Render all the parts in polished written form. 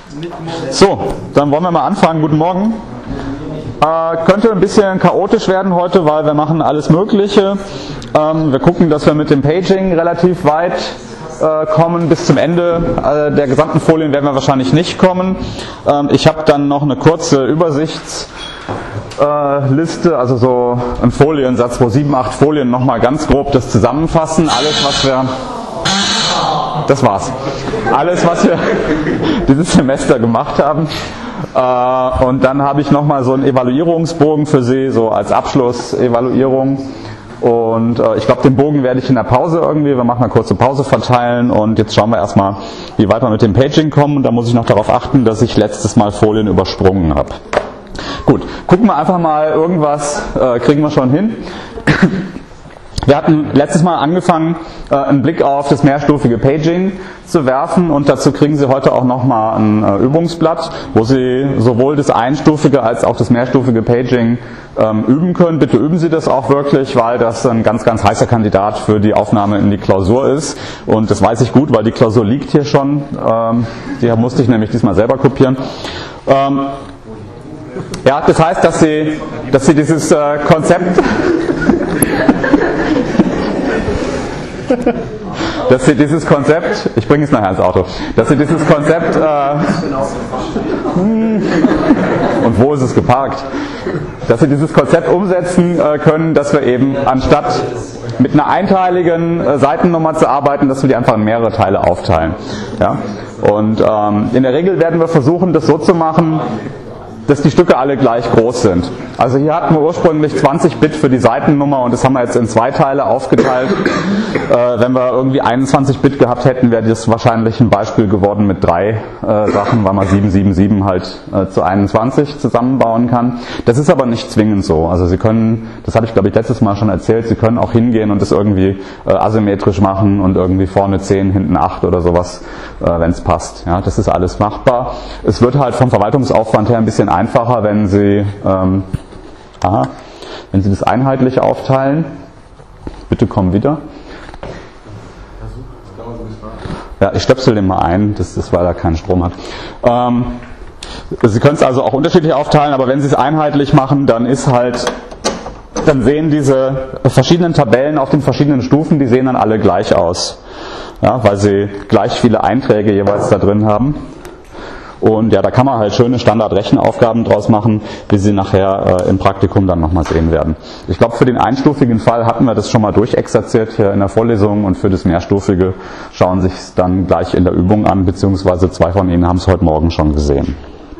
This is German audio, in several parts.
So, dann wollen wir mal anfangen. Guten Morgen. Könnte ein bisschen chaotisch werden heute, weil wir machen alles Mögliche. Wir gucken, dass wir mit dem Paging relativ weit kommen. Bis zum Ende der gesamten Folien werden wir wahrscheinlich nicht kommen. Ich habe dann noch eine kurze Übersichtsliste, also so ein Foliensatz, wo 7, 8 Folien nochmal ganz grob das zusammenfassen. Alles, was wir... Das war's. Alles, was wir dieses Semester gemacht haben. Und dann habe ich nochmal so einen Evaluierungsbogen für Sie, so als Abschlussevaluierung. Und ich glaube, den Bogen werde ich in der Pause wir machen eine kurze Pause verteilen. Und jetzt schauen wir erstmal, wie weit wir mit dem Paging kommen. Und da muss ich noch darauf achten, dass ich letztes Mal Folien übersprungen habe. Gut, gucken wir einfach mal, irgendwas kriegen wir schon hin. Wir hatten letztes Mal angefangen, einen Blick auf das mehrstufige Paging zu werfen, und dazu kriegen Sie heute auch nochmal ein Übungsblatt, wo Sie sowohl das einstufige als auch das mehrstufige Paging üben können. Bitte üben Sie das auch wirklich, weil das ein ganz, ganz heißer Kandidat für die Aufnahme in die Klausur ist. Und das weiß ich gut, weil die Klausur liegt hier schon. Die musste ich nämlich diesmal selber kopieren. Ja, das heißt, dass Sie dieses Konzept... dass Sie dieses Konzept, ich bringe es nachher ins Auto, dass Sie dieses Konzept, und wo ist es geparkt, dass Sie dieses Konzept umsetzen können, dass wir eben anstatt mit einer einteiligen Seitennummer zu arbeiten, dass wir die einfach in mehrere Teile aufteilen. Ja? Und in der Regel werden wir versuchen, das so zu machen, dass die Stücke alle gleich groß sind. Also hier hatten wir ursprünglich 20 Bit für die Seitennummer, und das haben wir jetzt in 2 Teile aufgeteilt. Wenn wir irgendwie 21 Bit gehabt hätten, wäre das wahrscheinlich ein Beispiel geworden mit 3 Sachen, weil man 777 halt zu 21 zusammenbauen kann. Das ist aber nicht zwingend so. Also Sie können, das habe ich glaube ich letztes Mal schon erzählt, Sie können auch hingehen und das irgendwie asymmetrisch machen und irgendwie vorne 10, hinten 8 oder sowas, wenn es passt. Ja, das ist alles machbar. Es wird halt vom Verwaltungsaufwand her ein bisschen einfacher, wenn Sie das einheitlich aufteilen. Bitte komm wieder. Ja, ich stöpsel den mal ein, das ist, weil er keinen Strom hat. Sie können es also auch unterschiedlich aufteilen, aber wenn Sie es einheitlich machen, dann sehen diese verschiedenen Tabellen auf den verschiedenen Stufen, die sehen dann alle gleich aus. Ja, weil sie gleich viele Einträge jeweils da drin haben. Und ja, da kann man halt schöne Standardrechenaufgaben draus machen, wie Sie nachher im Praktikum dann nochmal sehen werden. Ich glaube, für den einstufigen Fall hatten wir das schon mal durchexerziert hier in der Vorlesung, und für das mehrstufige schauen Sie es dann gleich in der Übung an, beziehungsweise 2 von Ihnen haben es heute Morgen schon gesehen.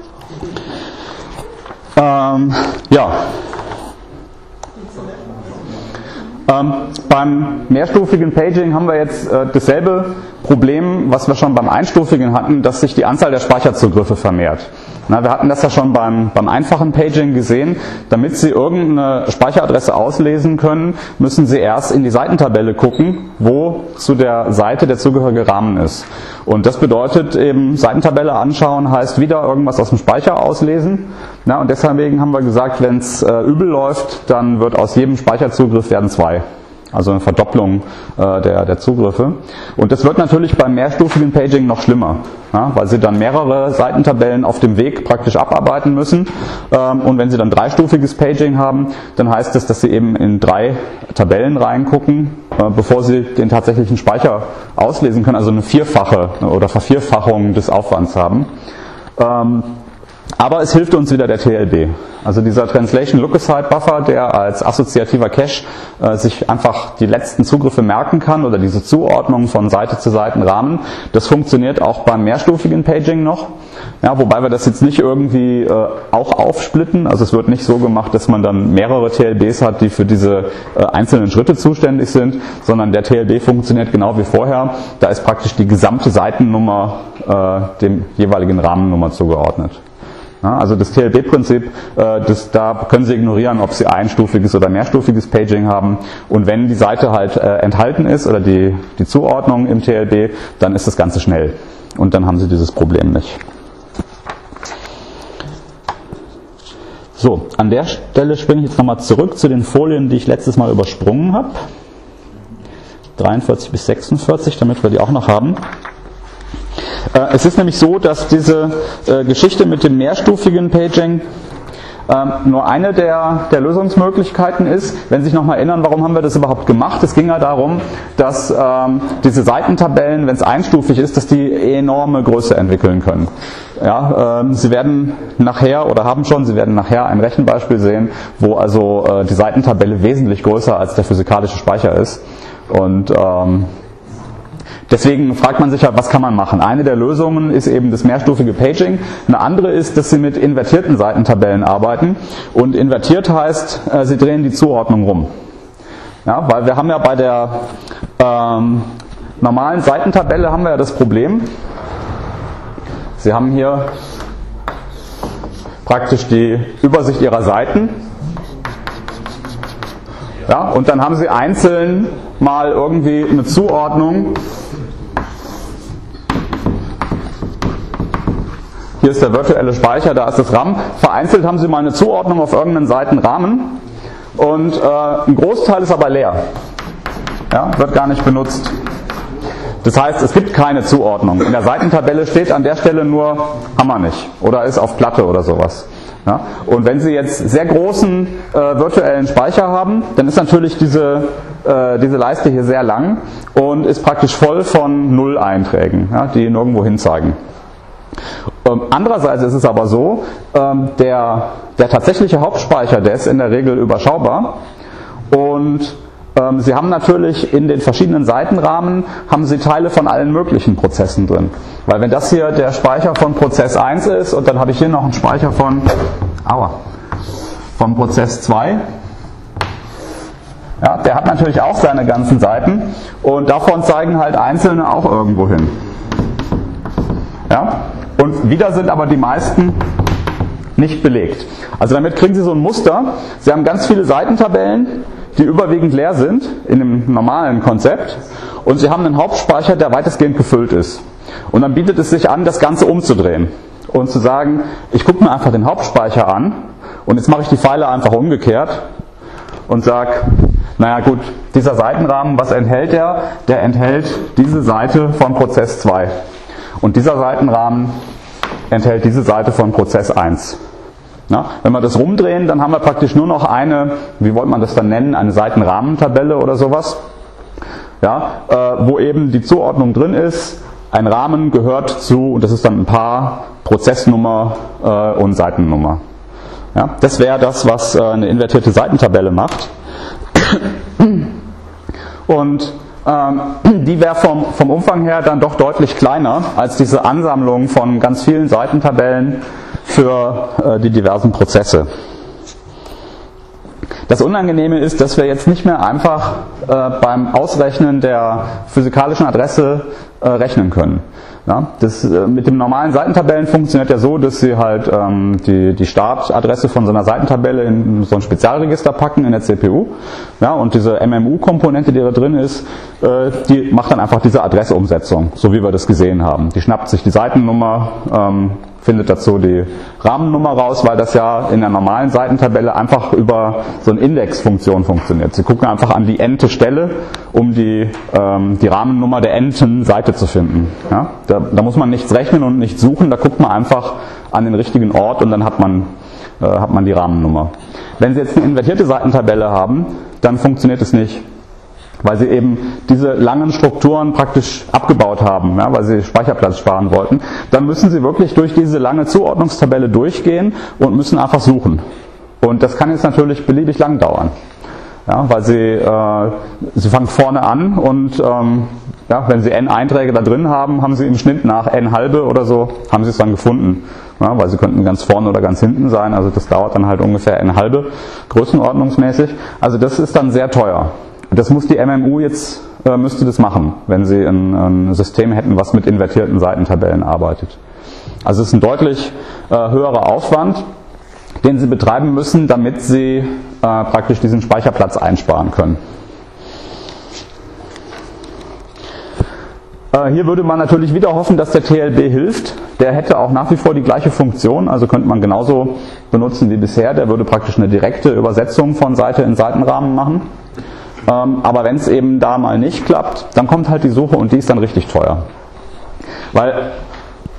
Beim mehrstufigen Paging haben wir jetzt dasselbe Problem, was wir schon beim einstufigen hatten, dass sich die Anzahl der Speicherzugriffe vermehrt. Wir hatten das ja schon beim einfachen Paging gesehen. Damit Sie irgendeine Speicheradresse auslesen können, müssen Sie erst in die Seitentabelle gucken, wo zu der Seite der zugehörige Rahmen ist. Und das bedeutet eben, Seitentabelle anschauen heißt wieder irgendwas aus dem Speicher auslesen. Und deswegen haben wir gesagt, wenn es übel läuft, dann wird aus jedem Speicherzugriff werden 2. Also eine Verdopplung der Zugriffe. Und das wird natürlich beim mehrstufigen Paging noch schlimmer, weil Sie dann mehrere Seitentabellen auf dem Weg praktisch abarbeiten müssen. Und wenn Sie dann dreistufiges Paging haben, dann heißt das, dass Sie eben in 3 Tabellen reingucken, bevor Sie den tatsächlichen Speicher auslesen können, also eine 4-fache oder Vervierfachung des Aufwands haben. Aber es hilft uns wieder der TLB. Also dieser Translation Look-Aside Buffer, der als assoziativer Cache sich einfach die letzten Zugriffe merken kann, oder diese Zuordnung von Seite zu Seitenrahmen, das funktioniert auch beim mehrstufigen Paging noch. Ja, wobei wir das jetzt nicht irgendwie auch aufsplitten. Also es wird nicht so gemacht, dass man dann mehrere TLBs hat, die für diese einzelnen Schritte zuständig sind, sondern der TLB funktioniert genau wie vorher. Da ist praktisch die gesamte Seitennummer dem jeweiligen Rahmennummer zugeordnet. Ja, also das TLB-Prinzip, da können Sie ignorieren, ob Sie einstufiges oder mehrstufiges Paging haben. Und wenn die Seite halt enthalten ist oder die Zuordnung im TLB, dann ist das Ganze schnell. Und dann haben Sie dieses Problem nicht. So, an der Stelle springe ich jetzt nochmal zurück zu den Folien, die ich letztes Mal übersprungen habe. 43 bis 46, damit wir die auch noch haben. es ist nämlich so, dass diese Geschichte mit dem mehrstufigen Paging nur eine der Lösungsmöglichkeiten ist. Wenn Sie sich nochmal erinnern, warum haben wir das überhaupt gemacht? Es ging ja darum, dass diese Seitentabellen, wenn es einstufig ist, dass die enorme Größe entwickeln können. Ja, Sie werden nachher Sie werden nachher ein Rechenbeispiel sehen, wo also die Seitentabelle wesentlich größer als der physikalische Speicher ist. Und deswegen fragt man sich halt, was kann man machen? Eine der Lösungen ist eben das mehrstufige Paging. Eine andere ist, dass Sie mit invertierten Seitentabellen arbeiten. Und invertiert heißt, Sie drehen die Zuordnung rum. Ja, weil wir haben ja bei der normalen Seitentabelle haben wir ja das Problem, Sie haben hier praktisch die Übersicht Ihrer Seiten. Ja, und dann haben Sie einzeln mal irgendwie eine Zuordnung. Hier ist der virtuelle Speicher, da ist das RAM. Vereinzelt haben Sie mal eine Zuordnung auf irgendeinen Seitenrahmen und ein Großteil ist aber leer. Ja, wird gar nicht benutzt. Das heißt, es gibt keine Zuordnung. In der Seitentabelle steht an der Stelle nur haben wir nicht oder ist auf Platte oder sowas. Ja, und wenn Sie jetzt sehr großen virtuellen Speicher haben, dann ist natürlich diese Leiste hier sehr lang und ist praktisch voll von Null-Einträgen, ja, die nirgendwo hin zeigen. Andererseits ist es aber so, der tatsächliche Hauptspeicher, der ist in der Regel überschaubar und Sie haben natürlich in den verschiedenen Seitenrahmen haben Sie Teile von allen möglichen Prozessen drin. Weil wenn das hier der Speicher von Prozess 1 ist und dann habe ich hier noch einen Speicher von Prozess 2, ja, der hat natürlich auch seine ganzen Seiten und davon zeigen halt einzelne auch irgendwo hin. Ja? Und wieder sind aber die meisten nicht belegt. Also damit kriegen Sie so ein Muster. Sie haben ganz viele Seitentabellen, die überwiegend leer sind in dem normalen Konzept und Sie haben einen Hauptspeicher, der weitestgehend gefüllt ist. Und dann bietet es sich an, das Ganze umzudrehen und zu sagen, ich gucke mir einfach den Hauptspeicher an und jetzt mache ich die Pfeile einfach umgekehrt und sage, naja gut, dieser Seitenrahmen, was enthält der? Der enthält diese Seite von Prozess 2 und dieser Seitenrahmen enthält diese Seite von Prozess 1. Ja, wenn wir das rumdrehen, dann haben wir praktisch nur noch eine, wie wollte man das dann nennen, eine Seitenrahmentabelle oder sowas, ja, wo eben die Zuordnung drin ist, ein Rahmen gehört zu, und das ist dann ein Paar, Prozessnummer und Seitennummer. Ja, das wäre das, was eine invertierte Seitentabelle macht. Und die wäre vom Umfang her dann doch deutlich kleiner als diese Ansammlung von ganz vielen Seitentabellen für die diversen Prozesse. Das Unangenehme ist, dass wir jetzt nicht mehr einfach beim Ausrechnen der physikalischen Adresse rechnen können. Ja, das mit dem normalen Seitentabellen funktioniert ja so, dass Sie halt die Startadresse von so einer Seitentabelle in so ein Spezialregister packen in der CPU. Ja, und diese MMU-Komponente, die da drin ist, die macht dann einfach diese Adressumsetzung, so wie wir das gesehen haben. Die schnappt sich die Seitennummer, findet dazu die Rahmennummer raus, weil das ja in der normalen Seitentabelle einfach über so eine Indexfunktion funktioniert. Sie gucken einfach an die n-te Stelle, um die Rahmennummer der n-ten Seite zu finden. Ja? Da muss man nichts rechnen und nichts suchen, da guckt man einfach an den richtigen Ort und dann hat man die Rahmennummer. Wenn Sie jetzt eine invertierte Seitentabelle haben, dann funktioniert es nicht, weil Sie eben diese langen Strukturen praktisch abgebaut haben, ja, weil Sie Speicherplatz sparen wollten. Dann müssen Sie wirklich durch diese lange Zuordnungstabelle durchgehen und müssen einfach suchen. Und das kann jetzt natürlich beliebig lang dauern. Ja, weil Sie fangen vorne an und wenn Sie n Einträge da drin haben, haben Sie im Schnitt nach n halbe oder so, haben Sie es dann gefunden. Ja, weil Sie könnten ganz vorne oder ganz hinten sein, also das dauert dann halt ungefähr n halbe, größenordnungsmäßig. Also das ist dann sehr teuer. Das muss die MMU jetzt, müsste das machen, wenn Sie ein System hätten, was mit invertierten Seitentabellen arbeitet. Also es ist ein deutlich höherer Aufwand, den Sie betreiben müssen, damit Sie praktisch diesen Speicherplatz einsparen können. Hier würde man natürlich wieder hoffen, dass der TLB hilft. Der hätte auch nach wie vor die gleiche Funktion, also könnte man genauso benutzen wie bisher. Der würde praktisch eine direkte Übersetzung von Seite in Seitenrahmen machen. Aber wenn es eben da mal nicht klappt, dann kommt halt die Suche und die ist dann richtig teuer. Weil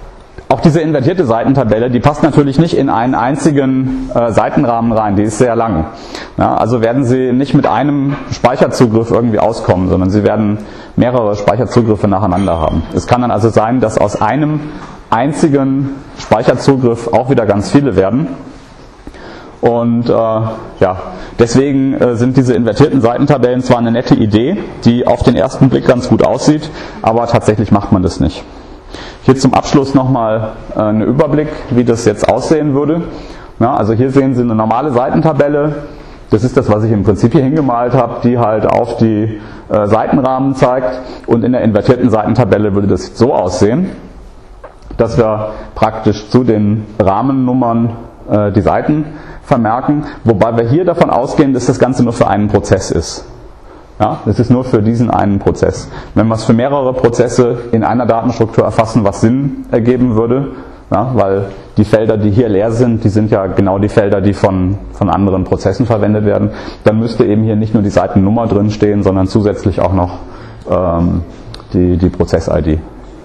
auch diese invertierte Seitentabelle, die passt natürlich nicht in einen einzigen Seitenrahmen rein, die ist sehr lang. Ja, also werden Sie nicht mit einem Speicherzugriff irgendwie auskommen, sondern Sie werden mehrere Speicherzugriffe nacheinander haben. Es kann dann also sein, dass aus einem einzigen Speicherzugriff auch wieder ganz viele werden. Und ja, deswegen sind diese invertierten Seitentabellen zwar eine nette Idee, die auf den ersten Blick ganz gut aussieht, aber tatsächlich macht man das nicht. Hier zum Abschluss nochmal einen Überblick, wie das jetzt aussehen würde. Ja, also hier sehen Sie eine normale Seitentabelle. Das ist das, was ich im Prinzip hier hingemalt habe, die halt auf die Seitenrahmen zeigt. Und in der invertierten Seitentabelle würde das so aussehen, dass wir praktisch zu den Rahmennummern die Seiten vermerken, wobei wir hier davon ausgehen, dass das Ganze nur für einen Prozess ist. Ja, das ist nur für diesen einen Prozess. Wenn wir es für mehrere Prozesse in einer Datenstruktur erfassen, was Sinn ergeben würde, ja, weil die Felder, die hier leer sind, die sind ja genau die Felder, die von anderen Prozessen verwendet werden, dann müsste eben hier nicht nur die Seitennummer drin stehen, sondern zusätzlich auch noch die Prozess-ID.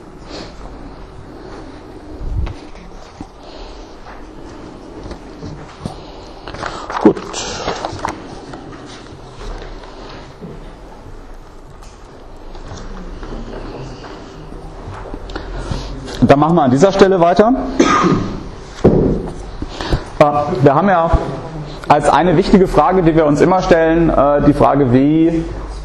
Gut. Dann machen wir an dieser Stelle weiter. Wir haben ja als eine wichtige Frage, die wir uns immer stellen, die Frage, wie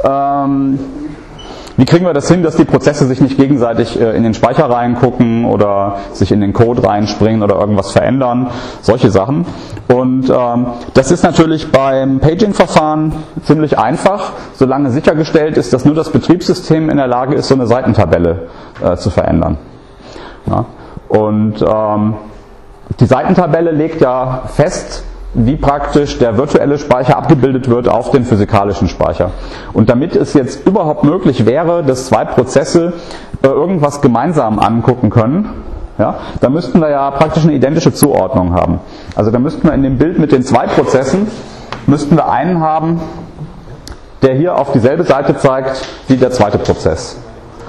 kriegen wir das hin, dass die Prozesse sich nicht gegenseitig in den Speicher reingucken oder sich in den Code reinspringen oder irgendwas verändern, solche Sachen. Und das ist natürlich beim Paging-Verfahren ziemlich einfach, solange sichergestellt ist, dass nur das Betriebssystem in der Lage ist, so eine Seitentabelle zu verändern. Ja. Und die Seitentabelle legt ja fest, wie praktisch der virtuelle Speicher abgebildet wird auf den physikalischen Speicher. Und damit es jetzt überhaupt möglich wäre, dass zwei Prozesse irgendwas gemeinsam angucken können, ja, dann müssten wir ja praktisch eine identische Zuordnung haben. Also da müssten wir in dem Bild mit den zwei Prozessen, müssten wir einen haben, der hier auf dieselbe Seite zeigt wie der zweite Prozess.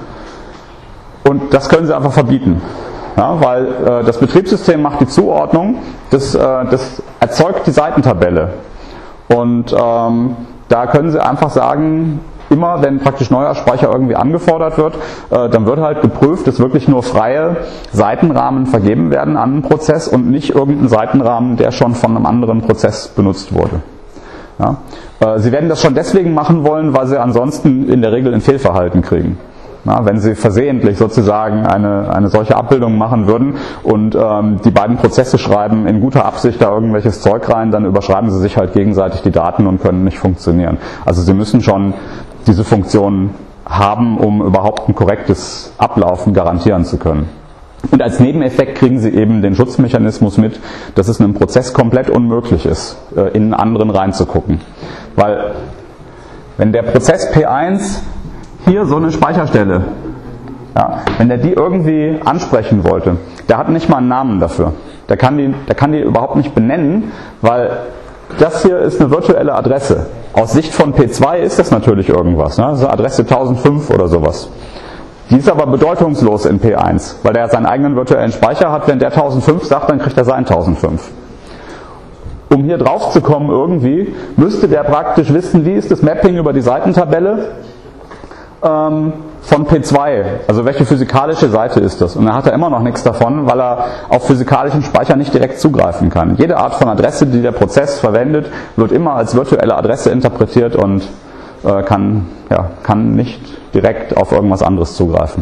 Und das können Sie einfach verbieten. Ja, weil das Betriebssystem macht die Zuordnung, das erzeugt die Seitentabelle. Und da können Sie einfach sagen, immer wenn praktisch neuer Speicher irgendwie angefordert wird, dann wird halt geprüft, dass wirklich nur freie Seitenrahmen vergeben werden an einen Prozess und nicht irgendein Seitenrahmen, der schon von einem anderen Prozess benutzt wurde. Ja, Sie werden das schon deswegen machen wollen, weil Sie ansonsten in der Regel ein Fehlverhalten kriegen. Na, wenn Sie versehentlich sozusagen eine solche Abbildung machen würden und die beiden Prozesse schreiben in guter Absicht da irgendwelches Zeug rein, dann überschreiben Sie sich halt gegenseitig die Daten und können nicht funktionieren. Also Sie müssen schon diese Funktion haben, um überhaupt ein korrektes Ablaufen garantieren zu können. Und als Nebeneffekt kriegen Sie eben den Schutzmechanismus mit, dass es einem Prozess komplett unmöglich ist, in einen anderen reinzugucken. Weil wenn der Prozess P1 hier so eine Speicherstelle, ja, wenn der die irgendwie ansprechen wollte, der hat nicht mal einen Namen dafür. Der kann die überhaupt nicht benennen, weil das hier ist eine virtuelle Adresse. Aus Sicht von P2 ist das natürlich irgendwas, ne? Das ist eine Adresse 1005 oder sowas. Die ist aber bedeutungslos in P1, weil der seinen eigenen virtuellen Speicher hat. Wenn der 1005 sagt, dann kriegt er seinen 1005. Um hier drauf zu kommen irgendwie, müsste der praktisch wissen, wie ist das Mapping über die Seitentabelle von P2, also welche physikalische Seite ist das? Und dann hat er immer noch nichts davon, weil er auf physikalischen Speicher nicht direkt zugreifen kann. Jede Art von Adresse, die der Prozess verwendet, wird immer als virtuelle Adresse interpretiert und kann nicht direkt auf irgendwas anderes zugreifen.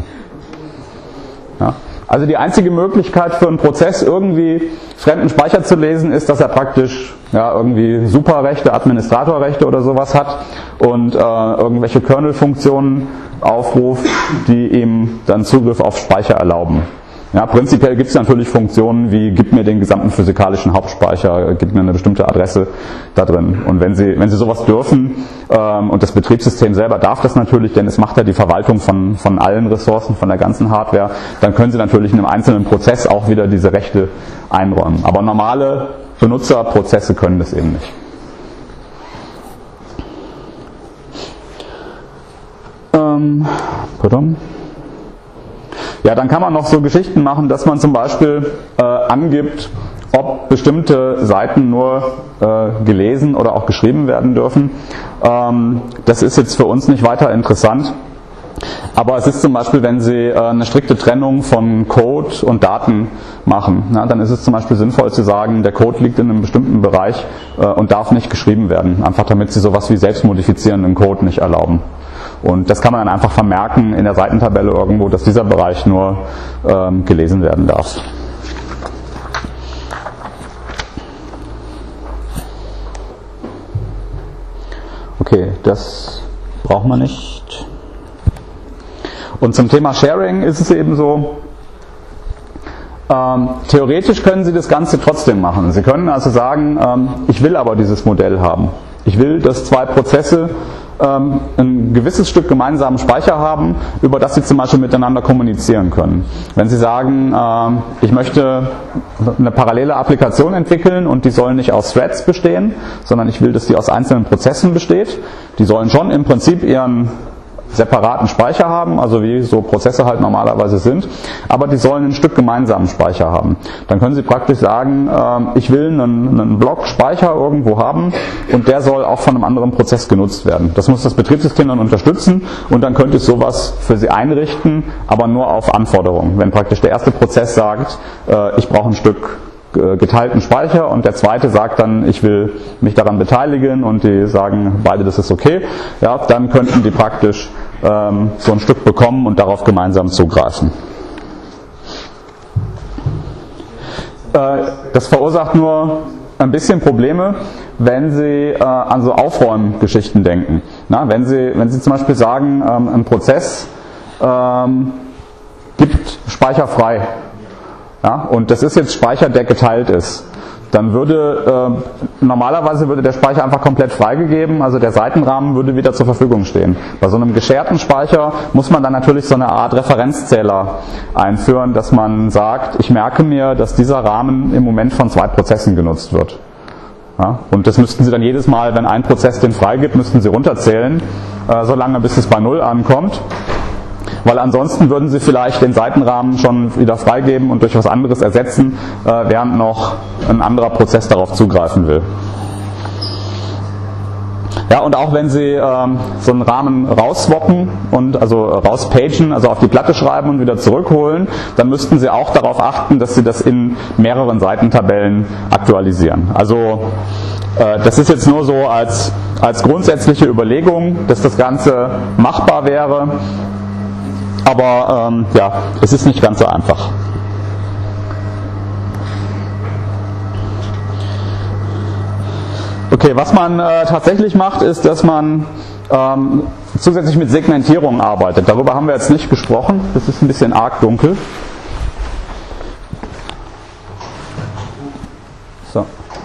Ja? Also die einzige Möglichkeit für einen Prozess irgendwie fremden Speicher zu lesen, ist, dass er praktisch irgendwie Superrechte, Administratorrechte oder sowas hat und irgendwelche Kernel-Funktionen aufruft, die ihm dann Zugriff auf Speicher erlauben. Ja, prinzipiell gibt es natürlich Funktionen wie, gib mir den gesamten physikalischen Hauptspeicher, gib mir eine bestimmte Adresse da drin. Und wenn Sie sowas dürfen, und das Betriebssystem selber darf das natürlich, denn es macht ja die Verwaltung von allen Ressourcen, von der ganzen Hardware, dann können Sie natürlich in einem einzelnen Prozess auch wieder diese Rechte einräumen. Aber normale Benutzerprozesse können das eben nicht. Ja, dann kann man noch so Geschichten machen, dass man zum Beispiel angibt, ob bestimmte Seiten nur gelesen oder auch geschrieben werden dürfen. Das ist jetzt für uns nicht weiter interessant. Aber es ist zum Beispiel, wenn Sie eine strikte Trennung von Code und Daten machen, dann ist es zum Beispiel sinnvoll zu sagen, der Code liegt in einem bestimmten Bereich und darf nicht geschrieben werden. Einfach damit Sie sowas wie selbstmodifizierenden Code nicht erlauben. Und das kann man dann einfach vermerken in der Seitentabelle irgendwo, dass dieser Bereich nur gelesen werden darf. Okay, das braucht man nicht. Und zum Thema Sharing ist es eben so, theoretisch können Sie das Ganze trotzdem machen. Sie können also sagen, ich will aber dieses Modell haben. Ich will, dass zwei Prozesse ein gewisses Stück gemeinsamen Speicher haben, über das sie zum Beispiel miteinander kommunizieren können. Wenn Sie sagen, ich möchte eine parallele Applikation entwickeln und die soll nicht aus Threads bestehen, sondern ich will, dass die aus einzelnen Prozessen besteht, die sollen schon im Prinzip ihren separaten Speicher haben, also wie so Prozesse halt normalerweise sind, aber die sollen ein Stück gemeinsamen Speicher haben. Dann können Sie praktisch sagen, ich will einen Block Speicher irgendwo haben und der soll auch von einem anderen Prozess genutzt werden. Das muss das Betriebssystem dann unterstützen und dann könnte ich sowas für Sie einrichten, aber nur auf Anforderung. Wenn praktisch der erste Prozess sagt, ich brauche ein Stück geteilten Speicher und der zweite sagt dann, ich will mich daran beteiligen und die sagen beide, das ist okay, ja, dann könnten die praktisch so ein Stück bekommen und darauf gemeinsam zugreifen. Das verursacht nur ein bisschen Probleme, wenn Sie an so Aufräumgeschichten denken. Na, wenn Sie zum Beispiel sagen, ein Prozess gibt Speicher frei. Ja, und das ist jetzt Speicher, der geteilt ist. Dann würde normalerweise der Speicher einfach komplett freigegeben, also der Seitenrahmen würde wieder zur Verfügung stehen. Bei so einem gesharten Speicher muss man dann natürlich so eine Art Referenzzähler einführen, dass man sagt, ich merke mir, dass dieser Rahmen im Moment von zwei Prozessen genutzt wird. Ja, und das müssten Sie dann jedes Mal, wenn ein Prozess den freigibt, müssten Sie runterzählen, solange bis es bei 0 ankommt. Weil ansonsten würden Sie vielleicht den Seitenrahmen schon wieder freigeben und durch was anderes ersetzen, während noch ein anderer Prozess darauf zugreifen will. Ja, und auch wenn Sie so einen Rahmen rausswappen und also rauspagen, also auf die Platte schreiben und wieder zurückholen, dann müssten Sie auch darauf achten, dass Sie das in mehreren Seitentabellen aktualisieren. Also das ist jetzt nur so als grundsätzliche Überlegung, dass das Ganze machbar wäre. Aber ja, es ist nicht ganz so einfach. Okay, was man tatsächlich macht, ist, dass man zusätzlich mit Segmentierung arbeitet. Darüber haben wir jetzt nicht gesprochen. Das ist ein bisschen arg dunkel. So.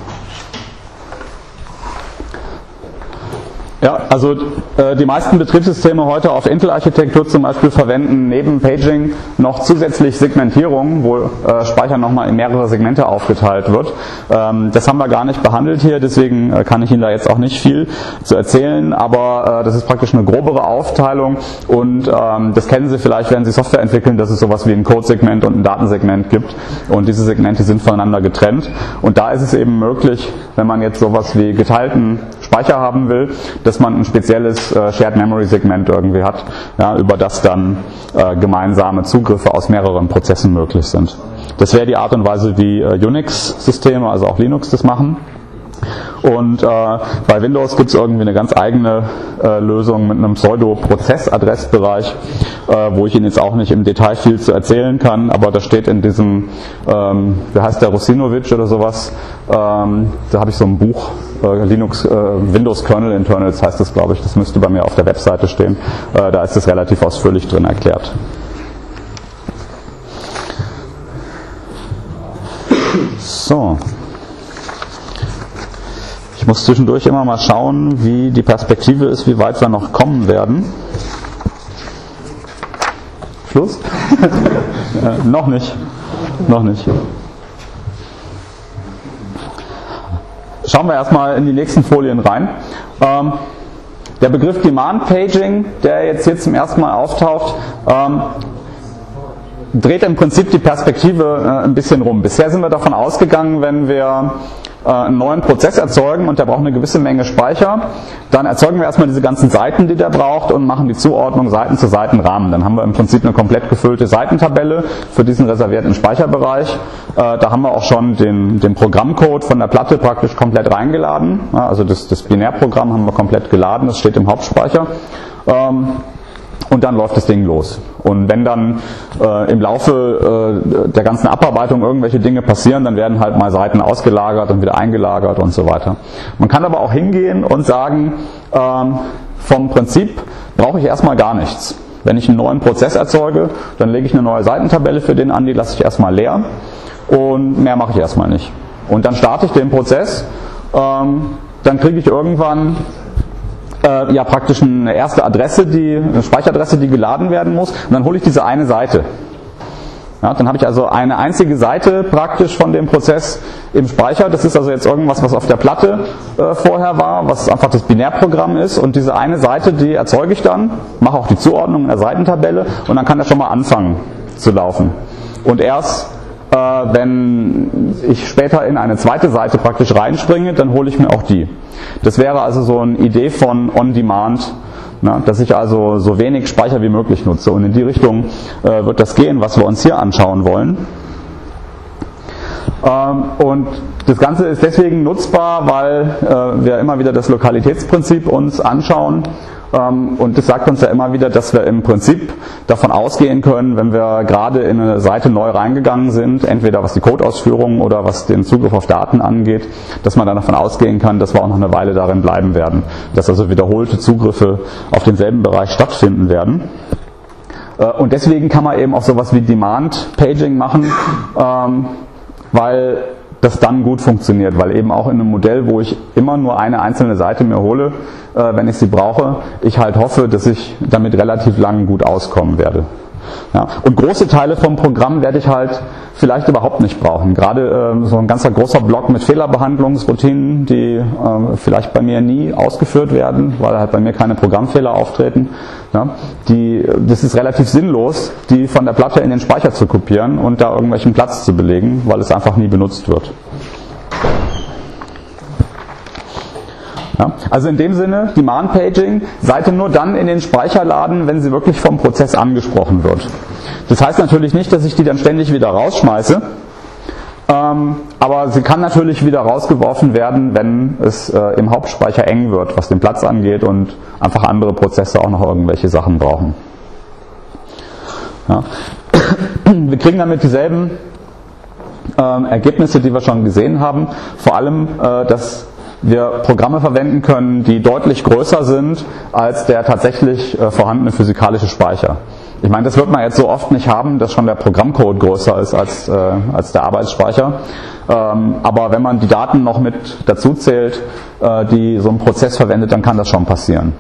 Ja, also die meisten Betriebssysteme heute auf Intel-Architektur zum Beispiel verwenden neben Paging noch zusätzlich Segmentierung, wo Speicher nochmal in mehrere Segmente aufgeteilt wird. Das haben wir gar nicht behandelt hier, deswegen kann ich Ihnen da jetzt auch nicht viel zu erzählen, aber das ist praktisch eine grobere Aufteilung und das kennen Sie vielleicht, wenn Sie Software entwickeln, dass es sowas wie ein Codesegment und ein Datensegment gibt und diese Segmente sind voneinander getrennt und da ist es eben möglich, wenn man jetzt sowas wie geteilten Speicher haben will, dass man ein spezielles Shared Memory Segment irgendwie hat, ja, über das dann gemeinsame Zugriffe aus mehreren Prozessen möglich sind. Das wäre die Art und Weise, wie Unix-Systeme, also auch Linux, das machen. Und bei Windows gibt es irgendwie eine ganz eigene Lösung mit einem Pseudo-Prozessadressbereich, wo ich Ihnen jetzt auch nicht im Detail viel zu erzählen kann, aber da steht in diesem, wie heißt der, Russinovich oder sowas, da habe ich so ein Buch, Linux, Windows Kernel Internals heißt das, glaube ich, das müsste bei mir auf der Webseite stehen, da ist das relativ ausführlich drin erklärt. So. Ich muss zwischendurch immer mal schauen, wie die Perspektive ist, wie weit wir noch kommen werden. Schluss? Noch nicht. Noch nicht. Schauen wir erstmal in die nächsten Folien rein. Der Begriff Demand Paging, der jetzt hier zum ersten Mal auftaucht, dreht im Prinzip die Perspektive ein bisschen rum. Bisher sind wir davon ausgegangen, wenn wir einen neuen Prozess erzeugen und der braucht eine gewisse Menge Speicher, dann erzeugen wir erstmal diese ganzen Seiten, die der braucht und machen die Zuordnung Seiten zu Seitenrahmen. Dann haben wir im Prinzip eine komplett gefüllte Seitentabelle für diesen reservierten Speicherbereich. Da haben wir auch schon den Programmcode von der Platte praktisch komplett reingeladen. Also das Binärprogramm haben wir komplett geladen, das steht im Hauptspeicher. Und dann läuft das Ding los. Und wenn dann im Laufe der ganzen Abarbeitung irgendwelche Dinge passieren, dann werden halt mal Seiten ausgelagert und wieder eingelagert und so weiter. Man kann aber auch hingehen und sagen, vom Prinzip brauche ich erstmal gar nichts. Wenn ich einen neuen Prozess erzeuge, dann lege ich eine neue Seitentabelle für den an, die lasse ich erstmal leer und mehr mache ich erstmal nicht. Und dann starte ich den Prozess, dann kriege ich irgendwann praktisch eine erste Adresse, eine Speicheradresse, die geladen werden muss, und dann hole ich diese eine Seite. Ja, dann habe ich also eine einzige Seite praktisch von dem Prozess im Speicher. Das ist also jetzt irgendwas, was auf der Platte vorher war, was einfach das Binärprogramm ist, und diese eine Seite, die erzeuge ich dann, mache auch die Zuordnung in der Seitentabelle und dann kann das schon mal anfangen zu laufen. Und erst wenn ich später in eine zweite Seite praktisch reinspringe, dann hole ich mir auch die. Das wäre also so eine Idee von On-Demand, dass ich also so wenig Speicher wie möglich nutze. Und in die Richtung wird das gehen, was wir uns hier anschauen wollen. Und das Ganze ist deswegen nutzbar, weil wir immer wieder das Lokalitätsprinzip uns anschauen. Und das sagt uns ja immer wieder, dass wir im Prinzip davon ausgehen können, wenn wir gerade in eine Seite neu reingegangen sind, entweder was die Codeausführung oder was den Zugriff auf Daten angeht, dass man dann davon ausgehen kann, dass wir auch noch eine Weile darin bleiben werden. Dass also wiederholte Zugriffe auf denselben Bereich stattfinden werden. Und deswegen kann man eben auch sowas wie Demand-Paging machen, weil das dann gut funktioniert, weil eben auch in einem Modell, wo ich immer nur eine einzelne Seite mir hole, wenn ich sie brauche, ich halt hoffe, dass ich damit relativ lang gut auskommen werde. Ja, und große Teile vom Programm werde ich halt vielleicht überhaupt nicht brauchen. Gerade so ein ganzer großer Block mit Fehlerbehandlungsroutinen, die vielleicht bei mir nie ausgeführt werden, weil halt bei mir keine Programmfehler auftreten. Ja, das ist relativ sinnlos, die von der Platte in den Speicher zu kopieren und da irgendwelchen Platz zu belegen, weil es einfach nie benutzt wird. Ja, also in dem Sinne, Demand-Paging, Seite nur dann in den Speicher laden, wenn sie wirklich vom Prozess angesprochen wird. Das heißt natürlich nicht, dass ich die dann ständig wieder rausschmeiße, aber sie kann natürlich wieder rausgeworfen werden, wenn es im Hauptspeicher eng wird, was den Platz angeht und einfach andere Prozesse auch noch irgendwelche Sachen brauchen. Ja. Wir kriegen damit dieselben Ergebnisse, die wir schon gesehen haben, vor allem, dass wir Programme verwenden können, die deutlich größer sind als der tatsächlich vorhandene physikalische Speicher. Ich meine, das wird man jetzt so oft nicht haben, dass schon der Programmcode größer ist als der Arbeitsspeicher. Aber wenn man die Daten noch mit dazu zählt, die so ein Prozess verwendet, dann kann das schon passieren.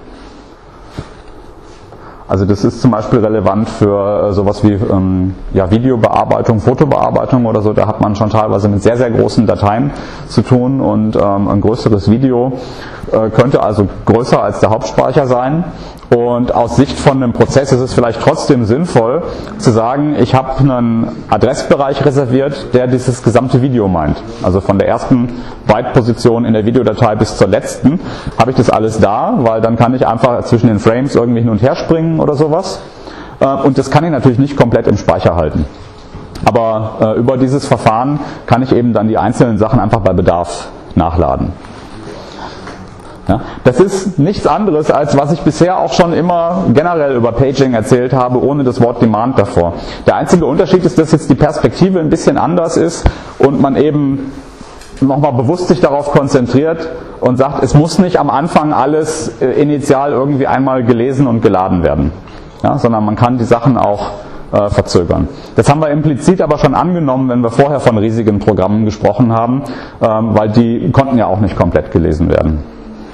Also das ist zum Beispiel relevant für sowas wie Videobearbeitung, Fotobearbeitung oder so. Da hat man schon teilweise mit sehr, sehr großen Dateien zu tun und ein größeres Video könnte also größer als der Hauptspeicher sein. Und aus Sicht von einem Prozess ist es vielleicht trotzdem sinnvoll zu sagen, ich habe einen Adressbereich reserviert, der dieses gesamte Video meint. Also von der ersten Byte-Position in der Videodatei bis zur letzten habe ich das alles da, weil dann kann ich einfach zwischen den Frames irgendwie hin und her springen oder sowas. Und das kann ich natürlich nicht komplett im Speicher halten. Aber über dieses Verfahren kann ich eben dann die einzelnen Sachen einfach bei Bedarf nachladen. Ja, das ist nichts anderes, als was ich bisher auch schon immer generell über Paging erzählt habe, ohne das Wort Demand davor. Der einzige Unterschied ist, dass jetzt die Perspektive ein bisschen anders ist und man eben nochmal bewusst sich darauf konzentriert und sagt, es muss nicht am Anfang alles initial irgendwie einmal gelesen und geladen werden, ja, sondern man kann die Sachen auch verzögern. Das haben wir implizit aber schon angenommen, wenn wir vorher von riesigen Programmen gesprochen haben, weil die konnten ja auch nicht komplett gelesen werden.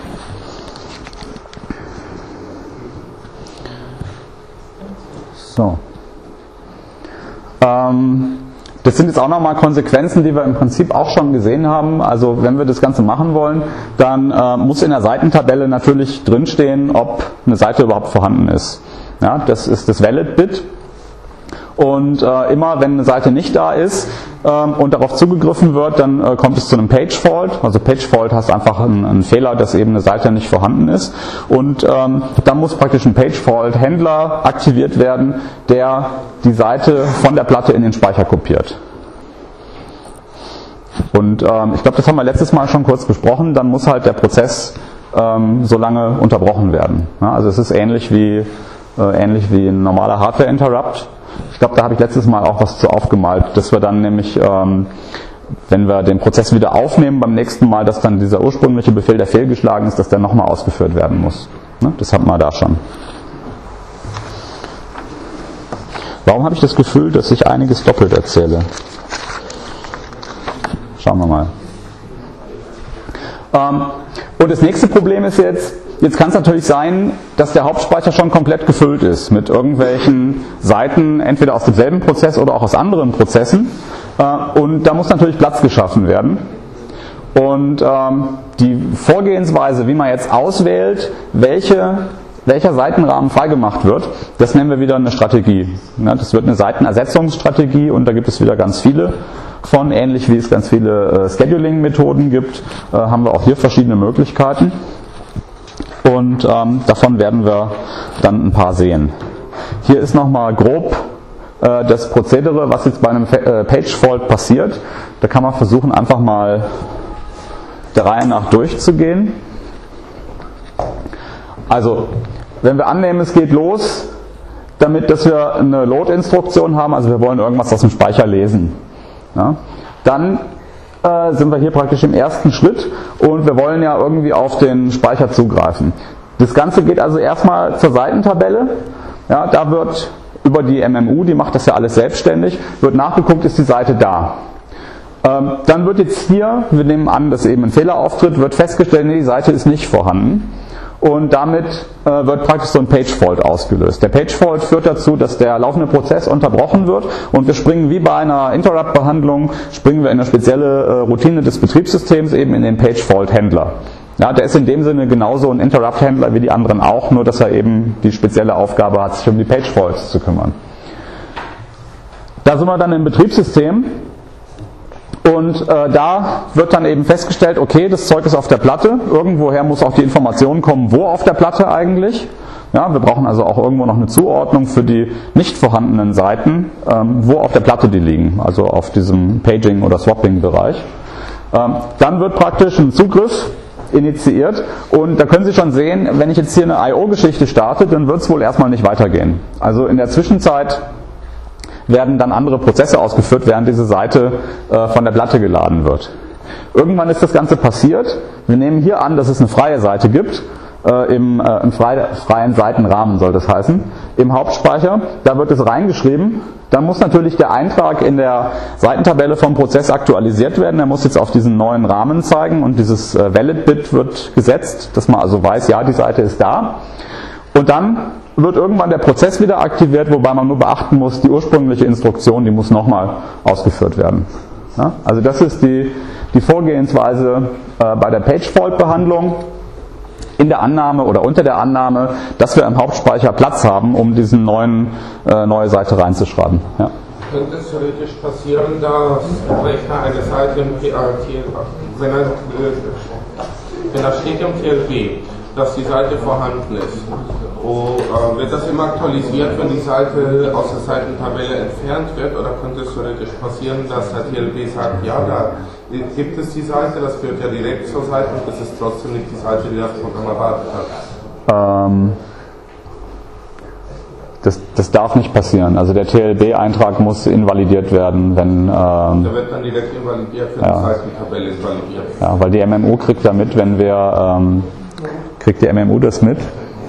So. Das sind jetzt auch nochmal Konsequenzen, die wir im Prinzip auch schon gesehen haben. Also wenn wir das Ganze machen wollen, dann muss in der Seitentabelle natürlich drinstehen, ob eine Seite überhaupt vorhanden ist. Ja, das ist das Valid-Bit. Und immer wenn eine Seite nicht da ist und darauf zugegriffen wird, dann kommt es zu einem Page-Fault. Also Page-Fault heißt einfach ein Fehler, dass eben eine Seite nicht vorhanden ist. Und dann muss praktisch ein Page-Fault-Händler aktiviert werden, der die Seite von der Platte in den Speicher kopiert. Und ich glaube, das haben wir letztes Mal schon kurz besprochen. Dann muss halt der Prozess so lange unterbrochen werden. Ja, also es ist ähnlich wie ein normaler Hardware-Interrupt. Ich glaube, da habe ich letztes Mal auch was zu aufgemalt, dass wir dann nämlich, wenn wir den Prozess wieder aufnehmen beim nächsten Mal, dass dann dieser ursprüngliche Befehl, der fehlgeschlagen ist, dass der nochmal ausgeführt werden muss. Ne? Das hatten wir da schon. Warum habe ich das Gefühl, dass ich einiges doppelt erzähle? Schauen wir mal. Und das nächste Problem ist jetzt kann es natürlich sein, dass der Hauptspeicher schon komplett gefüllt ist mit irgendwelchen Seiten, entweder aus demselben Prozess oder auch aus anderen Prozessen. Und da muss natürlich Platz geschaffen werden. Und die Vorgehensweise, wie man jetzt auswählt, welcher Seitenrahmen freigemacht wird, das nennen wir wieder eine Strategie. Das wird eine Seitenersetzungsstrategie und da gibt es wieder ganz viele von, ähnlich wie es ganz viele Scheduling-Methoden gibt, haben wir auch hier verschiedene Möglichkeiten. Und davon werden wir dann ein paar sehen. Hier ist nochmal grob das Prozedere, was jetzt bei einem Page-Fault passiert. Da kann man versuchen, einfach mal der Reihe nach durchzugehen. Also, wenn wir annehmen, es geht los, dass wir eine Load-Instruktion haben, also wir wollen irgendwas aus dem Speicher lesen. Ja, dann sind wir hier praktisch im ersten Schritt und wir wollen ja irgendwie auf den Speicher zugreifen. Das Ganze geht also erstmal zur Seitentabelle. Ja, da wird über die MMU, die macht das ja alles selbstständig, wird nachgeguckt, ist die Seite da. Dann wird jetzt hier, wir nehmen an, dass eben ein Fehler auftritt, wird festgestellt, nee, die Seite ist nicht vorhanden. Und damit wird praktisch so ein Page-Fault ausgelöst. Der Page-Fault führt dazu, dass der laufende Prozess unterbrochen wird und wir springen wie bei einer Interrupt-Behandlung, springen wir in eine spezielle Routine des Betriebssystems eben in den Page-Fault-Händler. Ja, der ist in dem Sinne genauso ein Interrupt-Händler wie die anderen auch, nur dass er eben die spezielle Aufgabe hat, sich um die Page-Faults zu kümmern. Da sind wir dann im Betriebssystem. Und da wird dann eben festgestellt, okay, das Zeug ist auf der Platte, irgendwoher muss auch die Information kommen, wo auf der Platte eigentlich. Ja, wir brauchen also auch irgendwo noch eine Zuordnung für die nicht vorhandenen Seiten, wo auf der Platte die liegen, also auf diesem Paging- oder Swapping-Bereich. Dann wird praktisch ein Zugriff initiiert und da können Sie schon sehen, wenn ich jetzt hier eine I/O-Geschichte starte, dann wird es wohl erstmal nicht weitergehen. Also in der Zwischenzeit werden dann andere Prozesse ausgeführt, während diese Seite von der Platte geladen wird. Irgendwann ist das Ganze passiert. Wir nehmen hier an, dass es eine freie Seite gibt, im freien Seitenrahmen soll das heißen, im Hauptspeicher. Da wird es reingeschrieben. Dann muss natürlich der Eintrag in der Seitentabelle vom Prozess aktualisiert werden. Er muss jetzt auf diesen neuen Rahmen zeigen und dieses Valid-Bit wird gesetzt, dass man also weiß, ja, die Seite ist da. Und dann wird irgendwann der Prozess wieder aktiviert, wobei man nur beachten muss, die ursprüngliche Instruktion, die muss nochmal ausgeführt werden. Ja, also das ist die Vorgehensweise bei der Page-Fault-Behandlung in der Annahme oder unter der Annahme, dass wir im Hauptspeicher Platz haben, um diese neue Seite reinzuschreiben. Ja. Könnte es theoretisch passieren, dass Rechner eine Seite im wenn da steht im TLB, dass die Seite vorhanden ist. Wird das immer aktualisiert, wenn die Seite aus der Seitentabelle entfernt wird, oder könnte es theoretisch passieren, dass der TLB sagt, ja, da gibt es die Seite, das führt ja direkt zur Seite und das ist trotzdem nicht die Seite, die das Programm erwartet hat? Das darf nicht passieren. Also der TLB-Eintrag muss invalidiert werden, wenn... der wird dann direkt invalidiert, wenn die Seitentabelle invalidiert. Ja, weil die MMU kriegt da mit, wenn wir... kriegt die MMU das mit?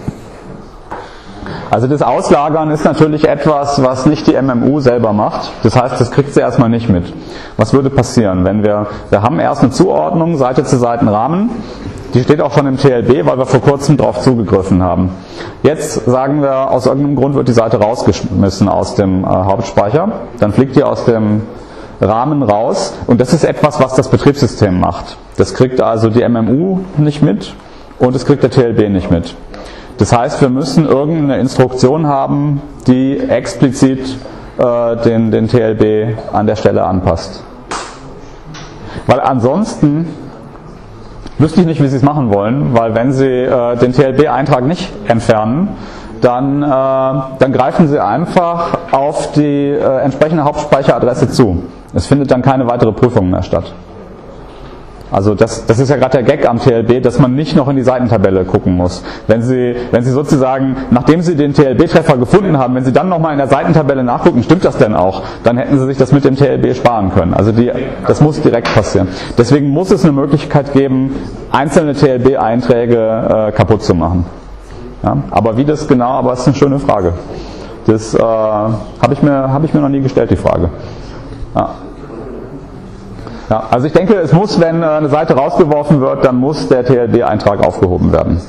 Also das Auslagern ist natürlich etwas, was nicht die MMU selber macht. Das heißt, das kriegt sie erstmal nicht mit. Was würde passieren, wenn wir haben erst eine Zuordnung, Seite zu Seitenrahmen. Die steht auch schon im TLB, weil wir vor kurzem darauf zugegriffen haben. Jetzt sagen wir, aus irgendeinem Grund wird die Seite rausgeschmissen aus dem Hauptspeicher. Dann fliegt die aus dem Rahmen raus. Und das ist etwas, was das Betriebssystem macht. Das kriegt also die MMU nicht mit und das kriegt der TLB nicht mit. Das heißt, wir müssen irgendeine Instruktion haben, die explizit den TLB an der Stelle anpasst. Weil ansonsten wüsste ich nicht, wie Sie es machen wollen, weil wenn Sie den TLB-Eintrag nicht entfernen, dann greifen Sie einfach auf die entsprechende Hauptspeicheradresse zu. Es findet dann keine weitere Prüfung mehr statt. Also das ist ja gerade der Gag am TLB, dass man nicht noch in die Seitentabelle gucken muss. Wenn Sie sozusagen, nachdem Sie den TLB-Treffer gefunden haben, wenn Sie dann nochmal in der Seitentabelle nachgucken, stimmt das denn auch, dann hätten Sie sich das mit dem TLB sparen können. Also das muss direkt passieren. Deswegen muss es eine Möglichkeit geben, einzelne TLB-Einträge kaputt zu machen. Ja, aber wie das genau, aber ist eine schöne Frage. Das habe ich mir noch nie gestellt, die Frage. Ja. Ja, also ich denke, es muss, wenn eine Seite rausgeworfen wird, dann muss der TLB-Eintrag aufgehoben werden.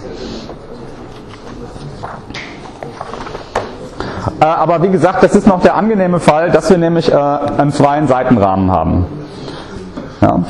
Aber wie gesagt, das ist noch der angenehme Fall, dass wir nämlich einen freien Seitenrahmen haben. Ja.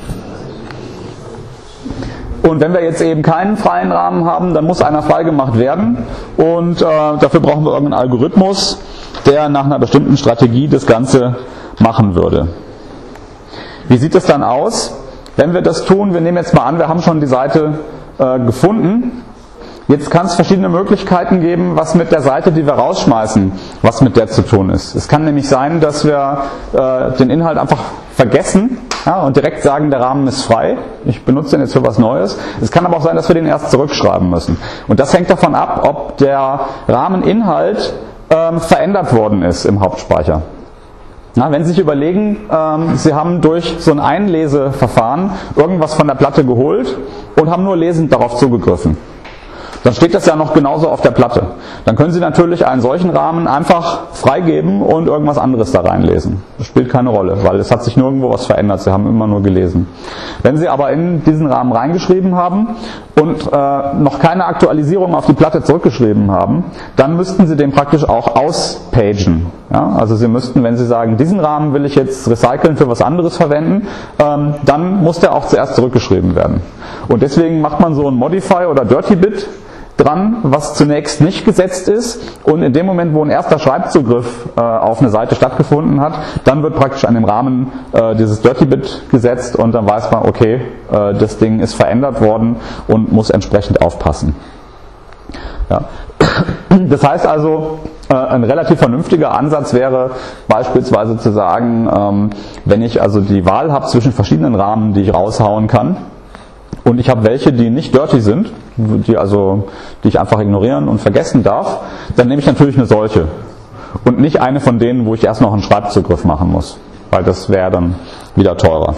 Und wenn wir jetzt eben keinen freien Rahmen haben, dann muss einer freigemacht werden und dafür brauchen wir irgendeinen Algorithmus, der nach einer bestimmten Strategie das Ganze machen würde. Wie sieht es dann aus? Wenn wir das tun, wir nehmen jetzt mal an, wir haben schon die Seite gefunden. Jetzt kann es verschiedene Möglichkeiten geben, was mit der Seite, die wir rausschmeißen, was mit der zu tun ist. Es kann nämlich sein, dass wir den Inhalt einfach vergessen, ja, und direkt sagen, der Rahmen ist frei. Ich benutze den jetzt für was Neues. Es kann aber auch sein, dass wir den erst zurückschreiben müssen. Und das hängt davon ab, ob der Rahmeninhalt verändert worden ist im Hauptspeicher. Na, wenn Sie sich überlegen, Sie haben durch so ein Einleseverfahren irgendwas von der Platte geholt und haben nur lesend darauf zugegriffen, dann steht das ja noch genauso auf der Platte. Dann können Sie natürlich einen solchen Rahmen einfach freigeben und irgendwas anderes da reinlesen. Das spielt keine Rolle, weil es hat sich nirgendwo was verändert. Sie haben immer nur gelesen. Wenn Sie aber in diesen Rahmen reingeschrieben haben und noch keine Aktualisierung auf die Platte zurückgeschrieben haben, dann müssten Sie den praktisch auch auspagen. Ja, also Sie müssten, wenn Sie sagen, diesen Rahmen will ich jetzt recyceln, für was anderes verwenden, dann muss der auch zuerst zurückgeschrieben werden. Und deswegen macht man so ein Modify oder Dirty Bit dran, was zunächst nicht gesetzt ist, und in dem Moment, wo ein erster Schreibzugriff auf eine Seite stattgefunden hat, dann wird praktisch an dem Rahmen dieses Dirty Bit gesetzt und dann weiß man, okay, das Ding ist verändert worden und muss entsprechend aufpassen. Ja. Das heißt also, ein relativ vernünftiger Ansatz wäre beispielsweise zu sagen, wenn ich also die Wahl habe zwischen verschiedenen Rahmen, die ich raushauen kann, und ich habe welche, die nicht dirty sind, die ich einfach ignorieren und vergessen darf, dann nehme ich natürlich eine solche. Und nicht eine von denen, wo ich erst noch einen Schreibzugriff machen muss, weil das wäre dann wieder teurer.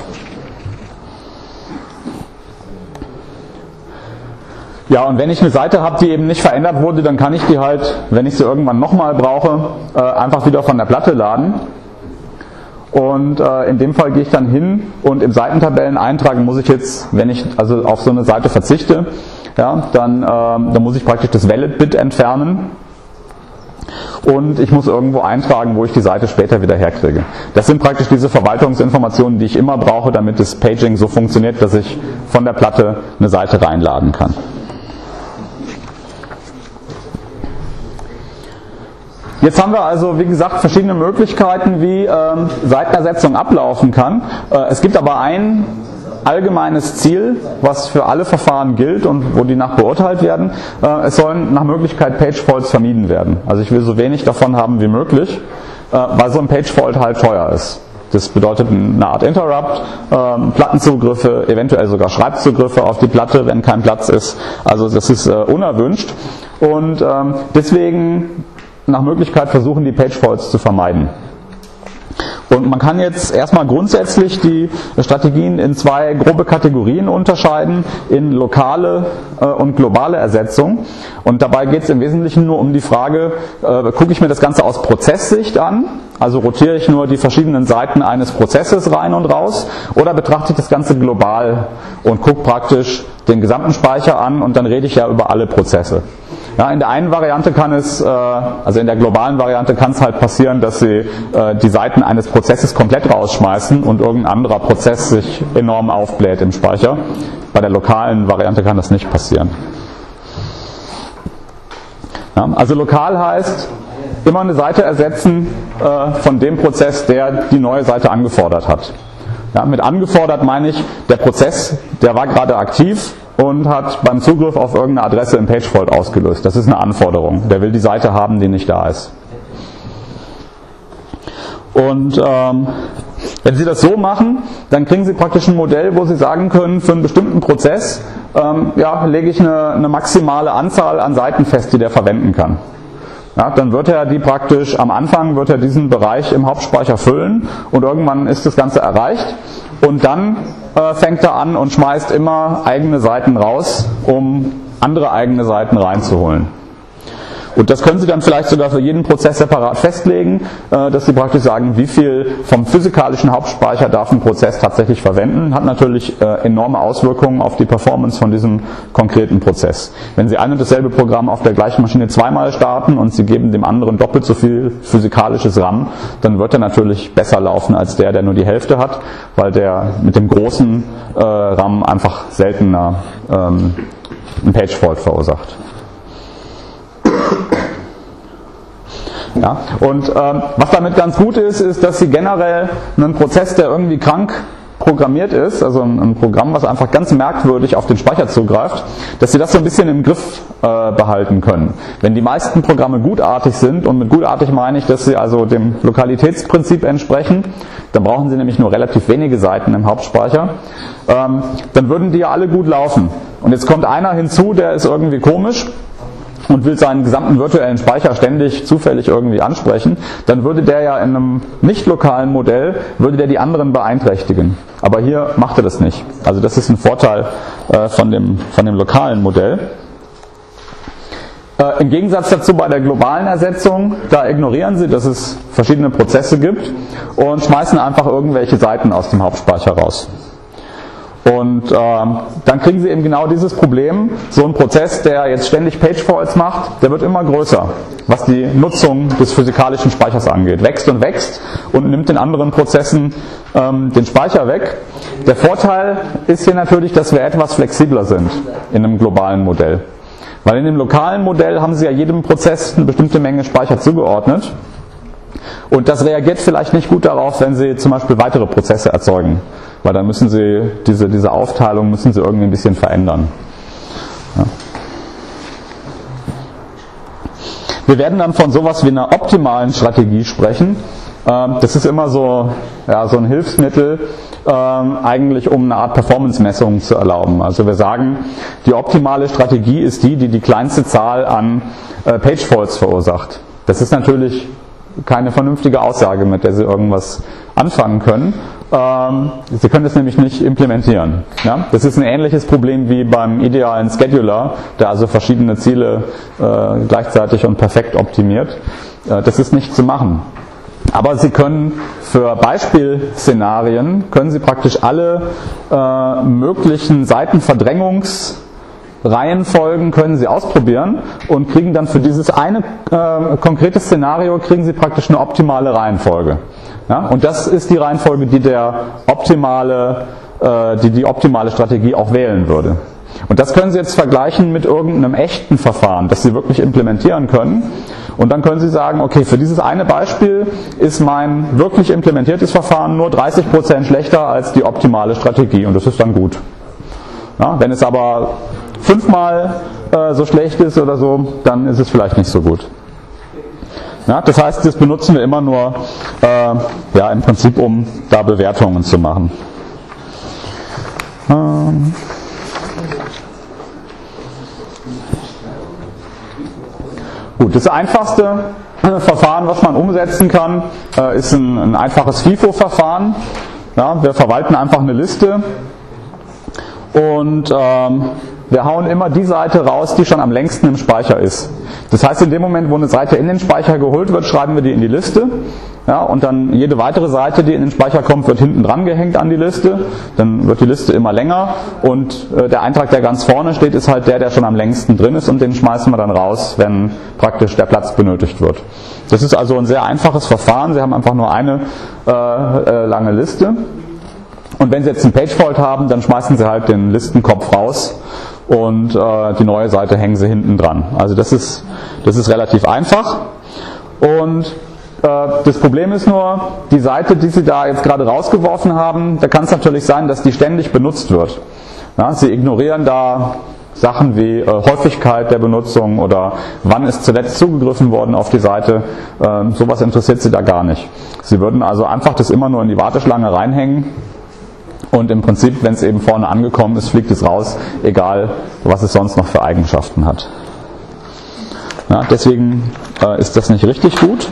Ja, und wenn ich eine Seite habe, die eben nicht verändert wurde, dann kann ich die halt, wenn ich sie irgendwann nochmal brauche, einfach wieder von der Platte laden. Und in dem Fall gehe ich dann hin und im Seitentabelleneintrag muss ich jetzt, wenn ich also auf so eine Seite verzichte, ja, dann muss ich praktisch das Valid-Bit entfernen und ich muss irgendwo eintragen, wo ich die Seite später wieder herkriege. Das sind praktisch diese Verwaltungsinformationen, die ich immer brauche, damit das Paging so funktioniert, dass ich von der Platte eine Seite reinladen kann. Jetzt haben wir also, wie gesagt, verschiedene Möglichkeiten, wie Seitenersetzung ablaufen kann. Es gibt aber ein allgemeines Ziel, was für alle Verfahren gilt und wo die nach beurteilt werden. Es sollen nach Möglichkeit Page-Faults vermieden werden. Also ich will so wenig davon haben wie möglich, weil so ein Page-Fault halt teuer ist. Das bedeutet eine Art Interrupt, Plattenzugriffe, eventuell sogar Schreibzugriffe auf die Platte, wenn kein Platz ist. Also das ist unerwünscht und deswegen nach Möglichkeit versuchen, die Page-Faults zu vermeiden. Und man kann jetzt erstmal grundsätzlich die Strategien in zwei grobe Kategorien unterscheiden, in lokale und globale Ersetzung. Und dabei geht es im Wesentlichen nur um die Frage, gucke ich mir das Ganze aus Prozesssicht an, also rotiere ich nur die verschiedenen Seiten eines Prozesses rein und raus, oder betrachte ich das Ganze global und gucke praktisch den gesamten Speicher an und dann rede ich ja über alle Prozesse. Ja, in der einen Variante kann es, also in der globalen Variante kann es halt passieren, dass Sie die Seiten eines Prozesses komplett rausschmeißen und irgendein anderer Prozess sich enorm aufbläht im Speicher. Bei der lokalen Variante kann das nicht passieren. Ja, also lokal heißt, immer eine Seite ersetzen von dem Prozess, der die neue Seite angefordert hat. Ja, mit angefordert meine ich, der Prozess, der war gerade aktiv und hat beim Zugriff auf irgendeine Adresse im Pagefault ausgelöst. Das ist eine Anforderung. Der will die Seite haben, die nicht da ist. Und wenn Sie das so machen, dann kriegen Sie praktisch ein Modell, wo Sie sagen können, für einen bestimmten Prozess lege ich eine maximale Anzahl an Seiten fest, die der verwenden kann. Ja, dann wird er die praktisch, am Anfang wird er diesen Bereich im Hauptspeicher füllen und irgendwann ist das Ganze erreicht und dann fängt er an und schmeißt immer eigene Seiten raus, um andere eigene Seiten reinzuholen. Und das können Sie dann vielleicht sogar für jeden Prozess separat festlegen, dass Sie praktisch sagen, wie viel vom physikalischen Hauptspeicher darf ein Prozess tatsächlich verwenden. Hat natürlich enorme Auswirkungen auf die Performance von diesem konkreten Prozess. Wenn Sie ein und dasselbe Programm auf der gleichen Maschine zweimal starten und Sie geben dem anderen doppelt so viel physikalisches RAM, dann wird er natürlich besser laufen als der nur die Hälfte hat, weil der mit dem großen RAM einfach seltener einen Pagefault verursacht. Ja, und was damit ganz gut ist, dass Sie generell einen Prozess, der irgendwie krank programmiert ist, also ein Programm, was einfach ganz merkwürdig auf den Speicher zugreift, dass Sie das so ein bisschen im Griff behalten können. Wenn die meisten Programme gutartig sind, und mit gutartig meine ich, dass sie also dem Lokalitätsprinzip entsprechen, dann brauchen Sie nämlich nur relativ wenige Seiten im Hauptspeicher, dann würden die ja alle gut laufen. Und jetzt kommt einer hinzu, der ist irgendwie komisch und will seinen gesamten virtuellen Speicher ständig zufällig irgendwie ansprechen, dann würde der ja in einem nicht lokalen Modell, würde der die anderen beeinträchtigen. Aber hier macht er das nicht. Also das ist ein Vorteil von dem lokalen Modell. Im Gegensatz dazu bei der globalen Ersetzung, da ignorieren Sie, dass es verschiedene Prozesse gibt und schmeißen einfach irgendwelche Seiten aus dem Hauptspeicher raus. Und dann kriegen Sie eben genau dieses Problem, so ein Prozess, der jetzt ständig Pagefaults macht, der wird immer größer, was die Nutzung des physikalischen Speichers angeht. Wächst und nimmt den anderen Prozessen den Speicher weg. Der Vorteil ist hier natürlich, dass wir etwas flexibler sind in einem globalen Modell. Weil in dem lokalen Modell haben Sie ja jedem Prozess eine bestimmte Menge Speicher zugeordnet. Und das reagiert vielleicht nicht gut darauf, wenn Sie zum Beispiel weitere Prozesse erzeugen. Weil dann müssen Sie diese Aufteilung müssen Sie irgendwie ein bisschen verändern. Ja. Wir werden dann von sowas wie einer optimalen Strategie sprechen. Das ist immer so ein Hilfsmittel, eigentlich um eine Art Performance-Messung zu erlauben. Also wir sagen, die optimale Strategie ist die kleinste Zahl an Pagefaults verursacht. Das ist natürlich keine vernünftige Aussage, mit der Sie irgendwas anfangen können. Sie können das nämlich nicht implementieren. Ja? Das ist ein ähnliches Problem wie beim idealen Scheduler, der also verschiedene Ziele gleichzeitig und perfekt optimiert. Das ist nicht zu machen. Aber Sie können für Beispielszenarien, können Sie praktisch alle möglichen Seitenverdrängungsreihenfolgen können Sie ausprobieren und kriegen dann für dieses eine konkrete Szenario kriegen Sie praktisch eine optimale Reihenfolge. Ja, und das ist die Reihenfolge, die die optimale Strategie auch wählen würde. Und das können Sie jetzt vergleichen mit irgendeinem echten Verfahren, das Sie wirklich implementieren können. Und dann können Sie sagen, okay, für dieses eine Beispiel ist mein wirklich implementiertes Verfahren nur 30% schlechter als die optimale Strategie. Und das ist dann gut. Ja, wenn es aber 5-mal so schlecht ist oder so, dann ist es vielleicht nicht so gut. Ja, das heißt, das benutzen wir immer nur im Prinzip, um da Bewertungen zu machen. Gut, das einfachste Verfahren, was man umsetzen kann, ist ein einfaches FIFO-Verfahren. Ja, wir verwalten einfach eine Liste und wir hauen immer die Seite raus, die schon am längsten im Speicher ist. Das heißt, in dem Moment, wo eine Seite in den Speicher geholt wird, schreiben wir die in die Liste. Ja, und dann jede weitere Seite, die in den Speicher kommt, wird hinten dran gehängt an die Liste. Dann wird die Liste immer länger und der Eintrag, der ganz vorne steht, ist halt der schon am längsten drin ist und den schmeißen wir dann raus, wenn praktisch der Platz benötigt wird. Das ist also ein sehr einfaches Verfahren. Sie haben einfach nur eine lange Liste. Und wenn Sie jetzt einen Pagefault haben, dann schmeißen Sie halt den Listenkopf raus und die neue Seite hängen Sie hinten dran. Also das ist relativ einfach. Und das Problem ist nur, die Seite, die Sie da jetzt gerade rausgeworfen haben, da kann es natürlich sein, dass die ständig benutzt wird. Ja, Sie ignorieren da Sachen wie Häufigkeit der Benutzung oder wann ist zuletzt zugegriffen worden auf die Seite. Sowas interessiert Sie da gar nicht. Sie würden also einfach das immer nur in die Warteschlange reinhängen und im Prinzip, wenn es eben vorne angekommen ist, fliegt es raus, egal was es sonst noch für Eigenschaften hat. Ja, deswegen ist das nicht richtig gut.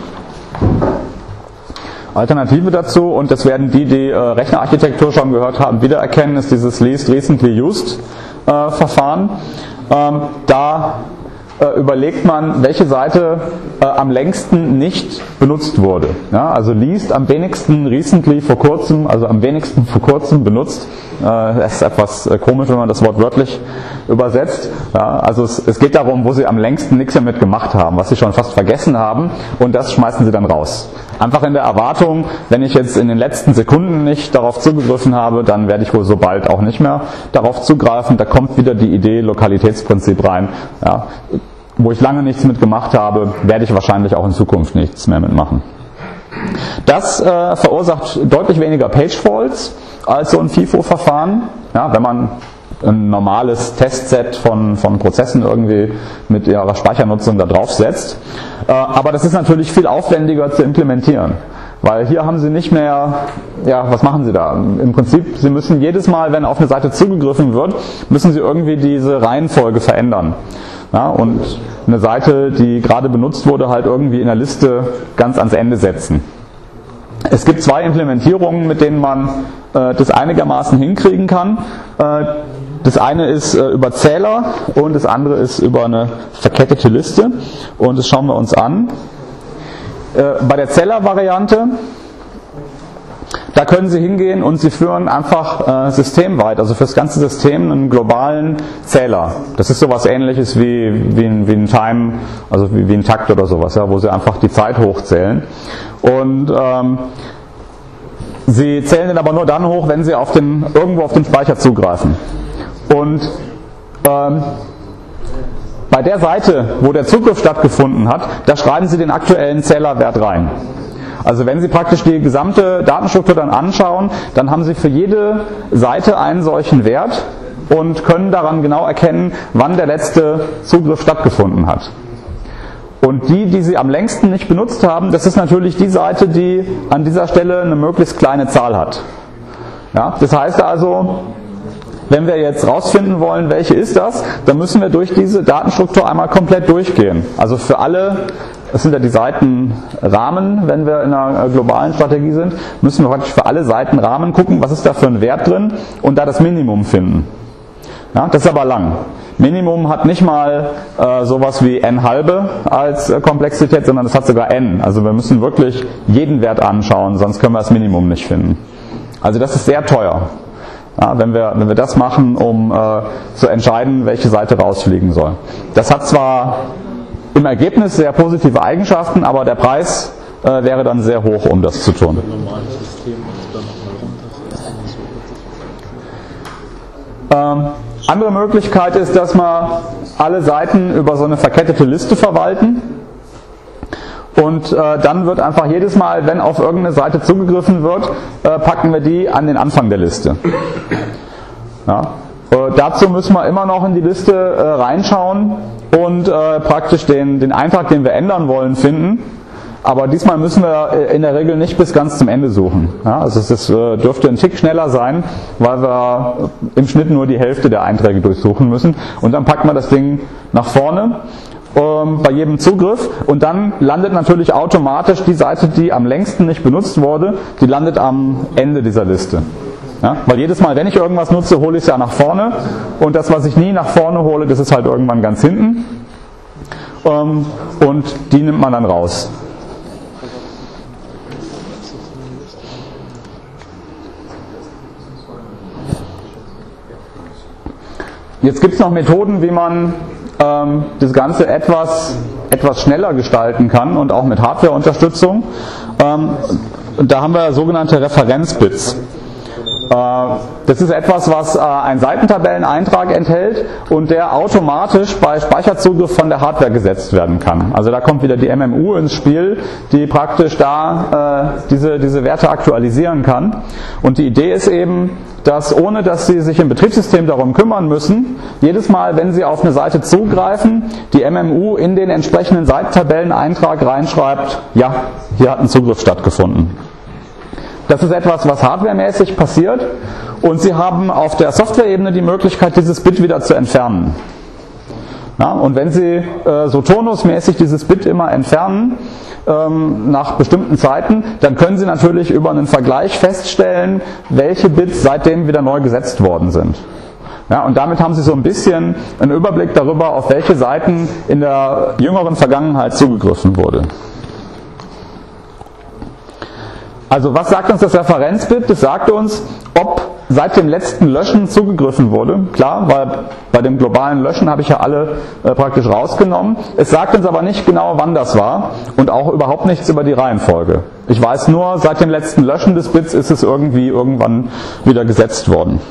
Alternative dazu, und das werden die Rechnerarchitektur schon gehört haben, wiedererkennen, ist dieses Least Recently Used Verfahren. Da überlegt man, welche Seite am längsten nicht benutzt wurde. Ja, also least am wenigsten recently vor kurzem, also am wenigsten vor kurzem benutzt. Das ist etwas komisch, wenn man das Wort wörtlich übersetzt. Ja, also es geht darum, wo Sie am längsten nichts damit gemacht haben, was Sie schon fast vergessen haben, und das schmeißen Sie dann raus. Einfach in der Erwartung, wenn ich jetzt in den letzten Sekunden nicht darauf zugegriffen habe, dann werde ich wohl so bald auch nicht mehr darauf zugreifen. Da kommt wieder die Idee Lokalitätsprinzip rein. Ja, wo ich lange nichts mitgemacht habe, werde ich wahrscheinlich auch in Zukunft nichts mehr mitmachen. Das verursacht deutlich weniger Page-Faults als so ein FIFO-Verfahren. Ja, wenn man ein normales Testset von Prozessen irgendwie mit ihrer Speichernutzung da drauf setzt. Aber das ist natürlich viel aufwendiger zu implementieren. Weil hier haben Sie nicht mehr, ja, was machen Sie da? Im Prinzip, Sie müssen jedes Mal, wenn auf eine Seite zugegriffen wird, müssen Sie irgendwie diese Reihenfolge verändern. Ja, und eine Seite, die gerade benutzt wurde, halt irgendwie in der Liste ganz ans Ende setzen. Es gibt zwei Implementierungen, mit denen man das einigermaßen hinkriegen kann. Das eine ist über Zähler und das andere ist über eine verkettete Liste. Und das schauen wir uns an. Bei der Zähler-Variante, da können Sie hingehen und Sie führen einfach systemweit, also für das ganze System, einen globalen Zähler. Das ist sowas Ähnliches wie ein Time, also wie ein Takt oder sowas, ja, wo Sie einfach die Zeit hochzählen. Und Sie zählen den aber nur dann hoch, wenn Sie irgendwo auf den Speicher zugreifen. Und bei der Seite, wo der Zugriff stattgefunden hat, da schreiben Sie den aktuellen Zählerwert rein. Also wenn Sie praktisch die gesamte Datenstruktur dann anschauen, dann haben Sie für jede Seite einen solchen Wert und können daran genau erkennen, wann der letzte Zugriff stattgefunden hat. Und die Sie am längsten nicht benutzt haben, das ist natürlich die Seite, die an dieser Stelle eine möglichst kleine Zahl hat. Ja, das heißt also, wenn wir jetzt rausfinden wollen, welche ist das, dann müssen wir durch diese Datenstruktur einmal komplett durchgehen. Also für alle, das sind ja die Seitenrahmen, wenn wir in einer globalen Strategie sind, müssen wir praktisch für alle Seitenrahmen gucken, was ist da für ein Wert drin und da das Minimum finden. Ja, das ist aber lang. Minimum hat nicht mal sowas wie n halbe als Komplexität, sondern es hat sogar n. Also wir müssen wirklich jeden Wert anschauen, sonst können wir das Minimum nicht finden. Also das ist sehr teuer. Ja, wenn wir das machen, um zu entscheiden, welche Seite rausfliegen soll. Das hat zwar im Ergebnis sehr positive Eigenschaften, aber der Preis wäre dann sehr hoch, um das zu tun. Andere Möglichkeit ist, dass wir alle Seiten über so eine verkettete Liste verwalten. Und dann wird einfach jedes Mal, wenn auf irgendeine Seite zugegriffen wird, packen wir die an den Anfang der Liste. Ja. Dazu müssen wir immer noch in die Liste reinschauen und praktisch den Eintrag, den wir ändern wollen, finden. Aber diesmal müssen wir in der Regel nicht bis ganz zum Ende suchen. Ja, also es dürfte ein Tick schneller sein, weil wir im Schnitt nur die Hälfte der Einträge durchsuchen müssen. Und dann packen wir das Ding nach vorne bei jedem Zugriff, und dann landet natürlich automatisch die Seite, die am längsten nicht benutzt wurde, die landet am Ende dieser Liste. Ja, weil jedes Mal, wenn ich irgendwas nutze, hole ich es ja nach vorne, und das, was ich nie nach vorne hole, das ist halt irgendwann ganz hinten, und die nimmt man dann raus. Jetzt gibt es noch Methoden, wie man das Ganze etwas schneller gestalten kann und auch mit Hardware-Unterstützung. Da haben wir sogenannte Referenzbits. Das ist etwas, was einen Seitentabelleneintrag enthält und der automatisch bei Speicherzugriff von der Hardware gesetzt werden kann. Also da kommt wieder die MMU ins Spiel, die praktisch da diese Werte aktualisieren kann. Und die Idee ist eben, dass ohne dass Sie sich im Betriebssystem darum kümmern müssen, jedes Mal, wenn Sie auf eine Seite zugreifen, die MMU in den entsprechenden Seitentabelleneintrag reinschreibt, ja, hier hat ein Zugriff stattgefunden. Das ist etwas, was hardwaremäßig passiert und Sie haben auf der Softwareebene die Möglichkeit, dieses Bit wieder zu entfernen. Ja, und wenn Sie so turnusmäßig dieses Bit immer entfernen, nach bestimmten Zeiten, dann können Sie natürlich über einen Vergleich feststellen, welche Bits seitdem wieder neu gesetzt worden sind. Ja, und damit haben Sie so ein bisschen einen Überblick darüber, auf welche Seiten in der jüngeren Vergangenheit zugegriffen wurde. Also was sagt uns das Referenzbit? Das sagt uns, ob seit dem letzten Löschen zugegriffen wurde. Klar, weil bei dem globalen Löschen habe ich ja alle praktisch rausgenommen. Es sagt uns aber nicht genau, wann das war und auch überhaupt nichts über die Reihenfolge. Ich weiß nur, seit dem letzten Löschen des Bits ist es irgendwann wieder gesetzt worden.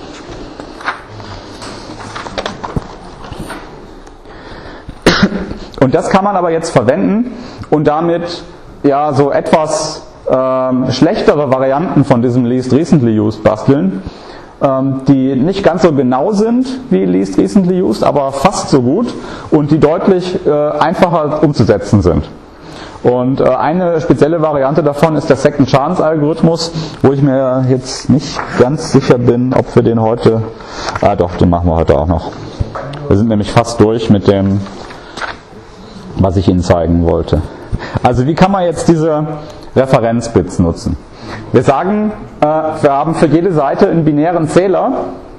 Und das kann man aber jetzt verwenden und damit ja so etwas schlechtere Varianten von diesem Least Recently Used basteln, die nicht ganz so genau sind wie Least Recently Used, aber fast so gut und die deutlich einfacher umzusetzen sind. Und eine spezielle Variante davon ist der Second Chance Algorithmus, wo ich mir jetzt nicht ganz sicher bin, ob wir den heute, doch, den machen wir heute auch noch. Wir sind nämlich fast durch mit dem, was ich Ihnen zeigen wollte. Also wie kann man jetzt diese Referenzbits nutzen? Wir sagen, wir haben für jede Seite einen binären Zähler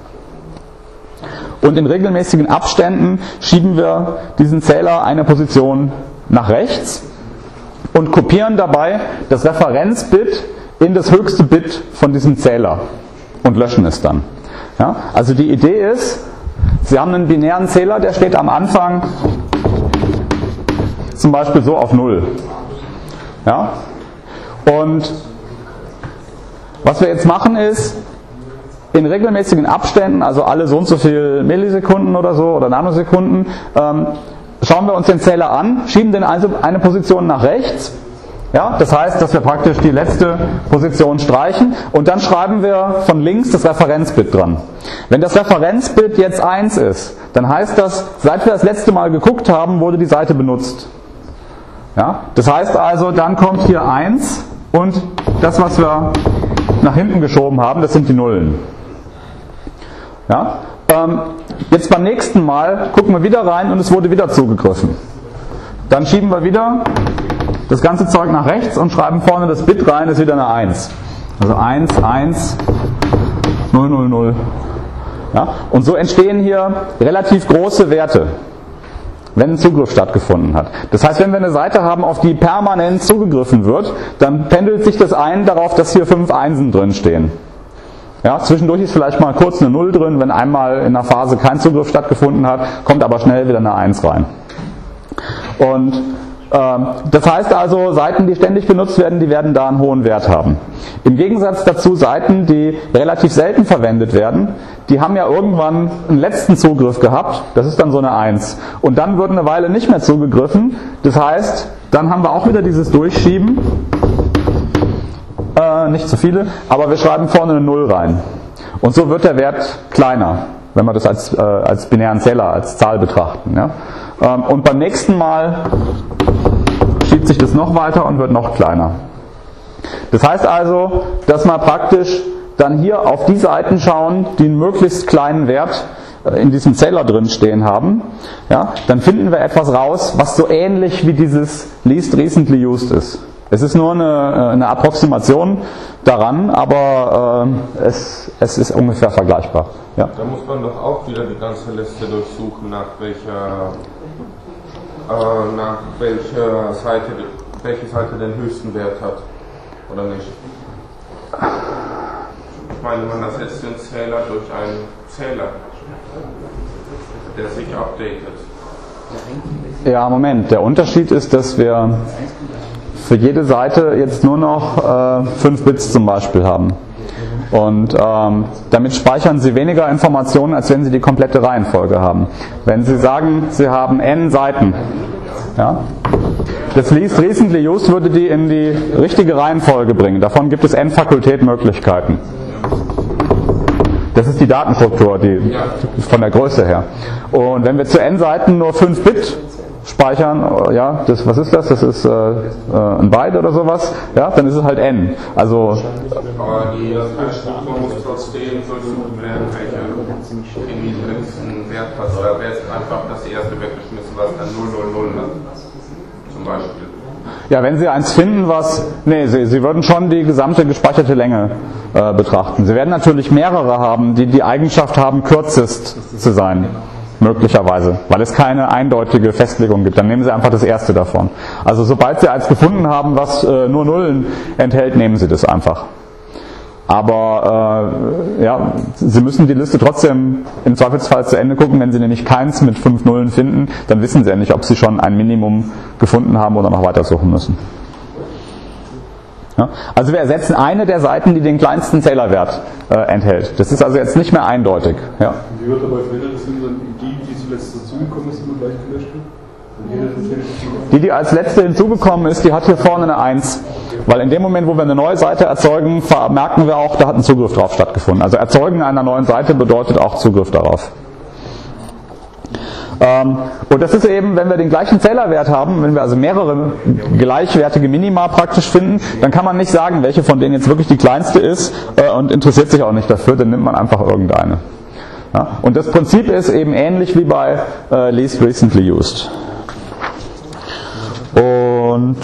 und in regelmäßigen Abständen schieben wir diesen Zähler eine Position nach rechts und kopieren dabei das Referenzbit in das höchste Bit von diesem Zähler und löschen es dann. Ja? Also die Idee ist, Sie haben einen binären Zähler, der steht am Anfang zum Beispiel so auf 0. Ja? Und was wir jetzt machen ist, in regelmäßigen Abständen, also alle so und so viel Millisekunden oder so oder Nanosekunden, schauen wir uns den Zähler an, schieben den also eine Position nach rechts. Ja, das heißt, dass wir praktisch die letzte Position streichen und dann schreiben wir von links das Referenzbit dran. Wenn das Referenzbit jetzt 1 ist, dann heißt das, seit wir das letzte Mal geguckt haben, wurde die Seite benutzt. Ja, das heißt also, dann kommt hier 1 und das, was wir nach hinten geschoben haben, das sind die Nullen. Ja, jetzt beim nächsten Mal gucken wir wieder rein und es wurde wieder zugegriffen. Dann schieben wir wieder das ganze Zeug nach rechts und schreiben vorne das Bit rein, ist wieder eine 1. Also 1, 1, 0, 0, 0. Ja, und so entstehen hier relativ große Werte, wenn ein Zugriff stattgefunden hat. Das heißt, wenn wir eine Seite haben, auf die permanent zugegriffen wird, dann pendelt sich das ein darauf, dass hier 5 Einsen drin stehen. Ja, zwischendurch ist vielleicht mal kurz eine 0 drin, wenn einmal in einer Phase kein Zugriff stattgefunden hat, kommt aber schnell wieder eine 1 rein. Und das heißt also, Seiten, die ständig benutzt werden, die werden da einen hohen Wert haben. Im Gegensatz dazu Seiten, die relativ selten verwendet werden, die haben ja irgendwann einen letzten Zugriff gehabt, das ist dann so eine 1. Und dann wird eine Weile nicht mehr zugegriffen, das heißt, dann haben wir auch wieder dieses Durchschieben, nicht zu viele, aber wir schreiben vorne eine 0 rein. Und so wird der Wert kleiner, wenn wir das als binären Zähler, als Zahl betrachten. Ja? Und beim nächsten Mal schiebt sich das noch weiter und wird noch kleiner. Das heißt also, dass wir praktisch dann hier auf die Seiten schauen, die einen möglichst kleinen Wert in diesem Zähler drin stehen haben. Ja, dann finden wir etwas raus, was so ähnlich wie dieses Least Recently Used ist. Es ist nur eine Approximation daran, aber es ist ungefähr vergleichbar. Ja. Da muss man doch auch wieder die ganze Liste durchsuchen, welche Seite den höchsten Wert hat, oder nicht? Ich meine, man ersetzt den Zähler durch einen Zähler, der sich updatet. Ja, Moment. Der Unterschied ist, dass wir für jede Seite jetzt nur noch 5 Bits zum Beispiel haben. Und damit speichern Sie weniger Informationen, als wenn Sie die komplette Reihenfolge haben. Wenn Sie sagen, Sie haben n Seiten, ja, das Least Recently Used würde die in die richtige Reihenfolge bringen. Davon gibt es n Fakultät-Möglichkeiten. Das ist die Datenstruktur, die von der Größe her. Und wenn wir zu n Seiten nur 5 Bit speichern, ja, was ist das? Das ist ein Byte oder sowas, ja, dann ist es halt n. Also, aber die Struktur muss trotzdem durchsucht werden, welche den niedrigsten Wert hat. Oder wäre es einfach das erste weggeschmissen, was dann 000 hat, zum Beispiel. Ja, wenn Sie eins finden, Sie würden schon die gesamte gespeicherte Länge betrachten. Sie werden natürlich mehrere haben, die die Eigenschaft haben, kürzest zu sein. Möglicherweise, weil es keine eindeutige Festlegung gibt. Dann nehmen Sie einfach das erste davon. Also sobald Sie eins gefunden haben, was nur Nullen enthält, nehmen Sie das einfach. Aber ja, Sie müssen die Liste trotzdem im Zweifelsfall zu Ende gucken. Wenn Sie nämlich keins mit 5 Nullen finden, dann wissen Sie ja nicht, ob Sie schon ein Minimum gefunden haben oder noch weiter suchen müssen. Ja, also wir ersetzen eine der Seiten, die den kleinsten Zählerwert enthält. Das ist also jetzt nicht mehr eindeutig. Ja. Wie wird dabei verhindert, dass die zuletzt dazugekommen ist, immer gleich gelöscht wird? Die als letzte hinzugekommen ist, die hat hier vorne eine 1. Weil in dem Moment, wo wir eine neue Seite erzeugen, merken wir auch, da hat ein Zugriff drauf stattgefunden. Also Erzeugen einer neuen Seite bedeutet auch Zugriff darauf. Und das ist eben, wenn wir den gleichen Zählerwert haben, wenn wir also mehrere gleichwertige Minima praktisch finden, dann kann man nicht sagen, welche von denen jetzt wirklich die kleinste ist und interessiert sich auch nicht dafür, dann nimmt man einfach irgendeine. Ja? Und das Prinzip ist eben ähnlich wie bei Least Recently Used. Und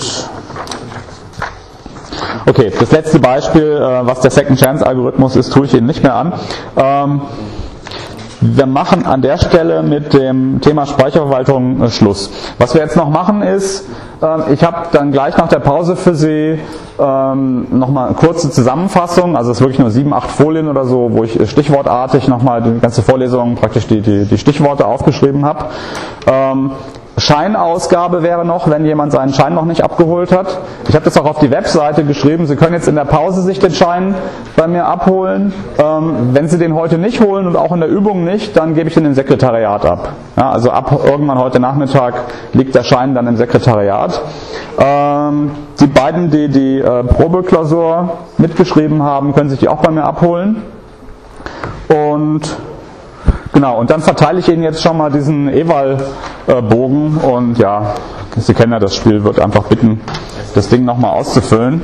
okay, das letzte Beispiel, was der Second Chance Algorithmus ist, tue ich Ihnen nicht mehr an. Wir machen an der Stelle mit dem Thema Speicherverwaltung Schluss. Was wir jetzt noch machen ist, ich habe dann gleich nach der Pause für Sie nochmal eine kurze Zusammenfassung, also es ist wirklich nur 7, 8 Folien oder so, wo ich stichwortartig nochmal die ganze Vorlesung, praktisch die Stichworte aufgeschrieben habe. Scheinausgabe wäre noch, wenn jemand seinen Schein noch nicht abgeholt hat. Ich habe das auch auf die Webseite geschrieben. Sie können jetzt in der Pause sich den Schein bei mir abholen. Wenn Sie den heute nicht holen und auch in der Übung nicht, dann gebe ich den im Sekretariat ab. Ja, also ab irgendwann heute Nachmittag liegt der Schein dann im Sekretariat. Die beiden, die Probeklausur mitgeschrieben haben, können sich die auch bei mir abholen. Und genau, und dann verteile ich Ihnen jetzt schon mal diesen Eval-Bogen und ja, Sie kennen ja das Spiel, wird einfach bitten, das Ding nochmal auszufüllen.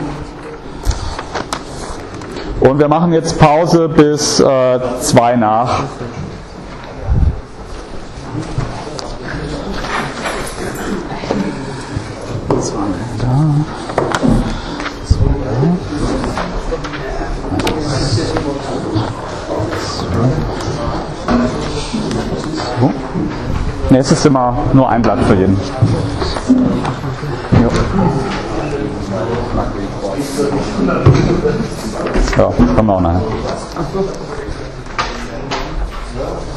Und wir machen jetzt Pause bis 2 nach. Ne, es ist immer nur ein Blatt für jeden. Jo. Ja, kommen wir auch nachher.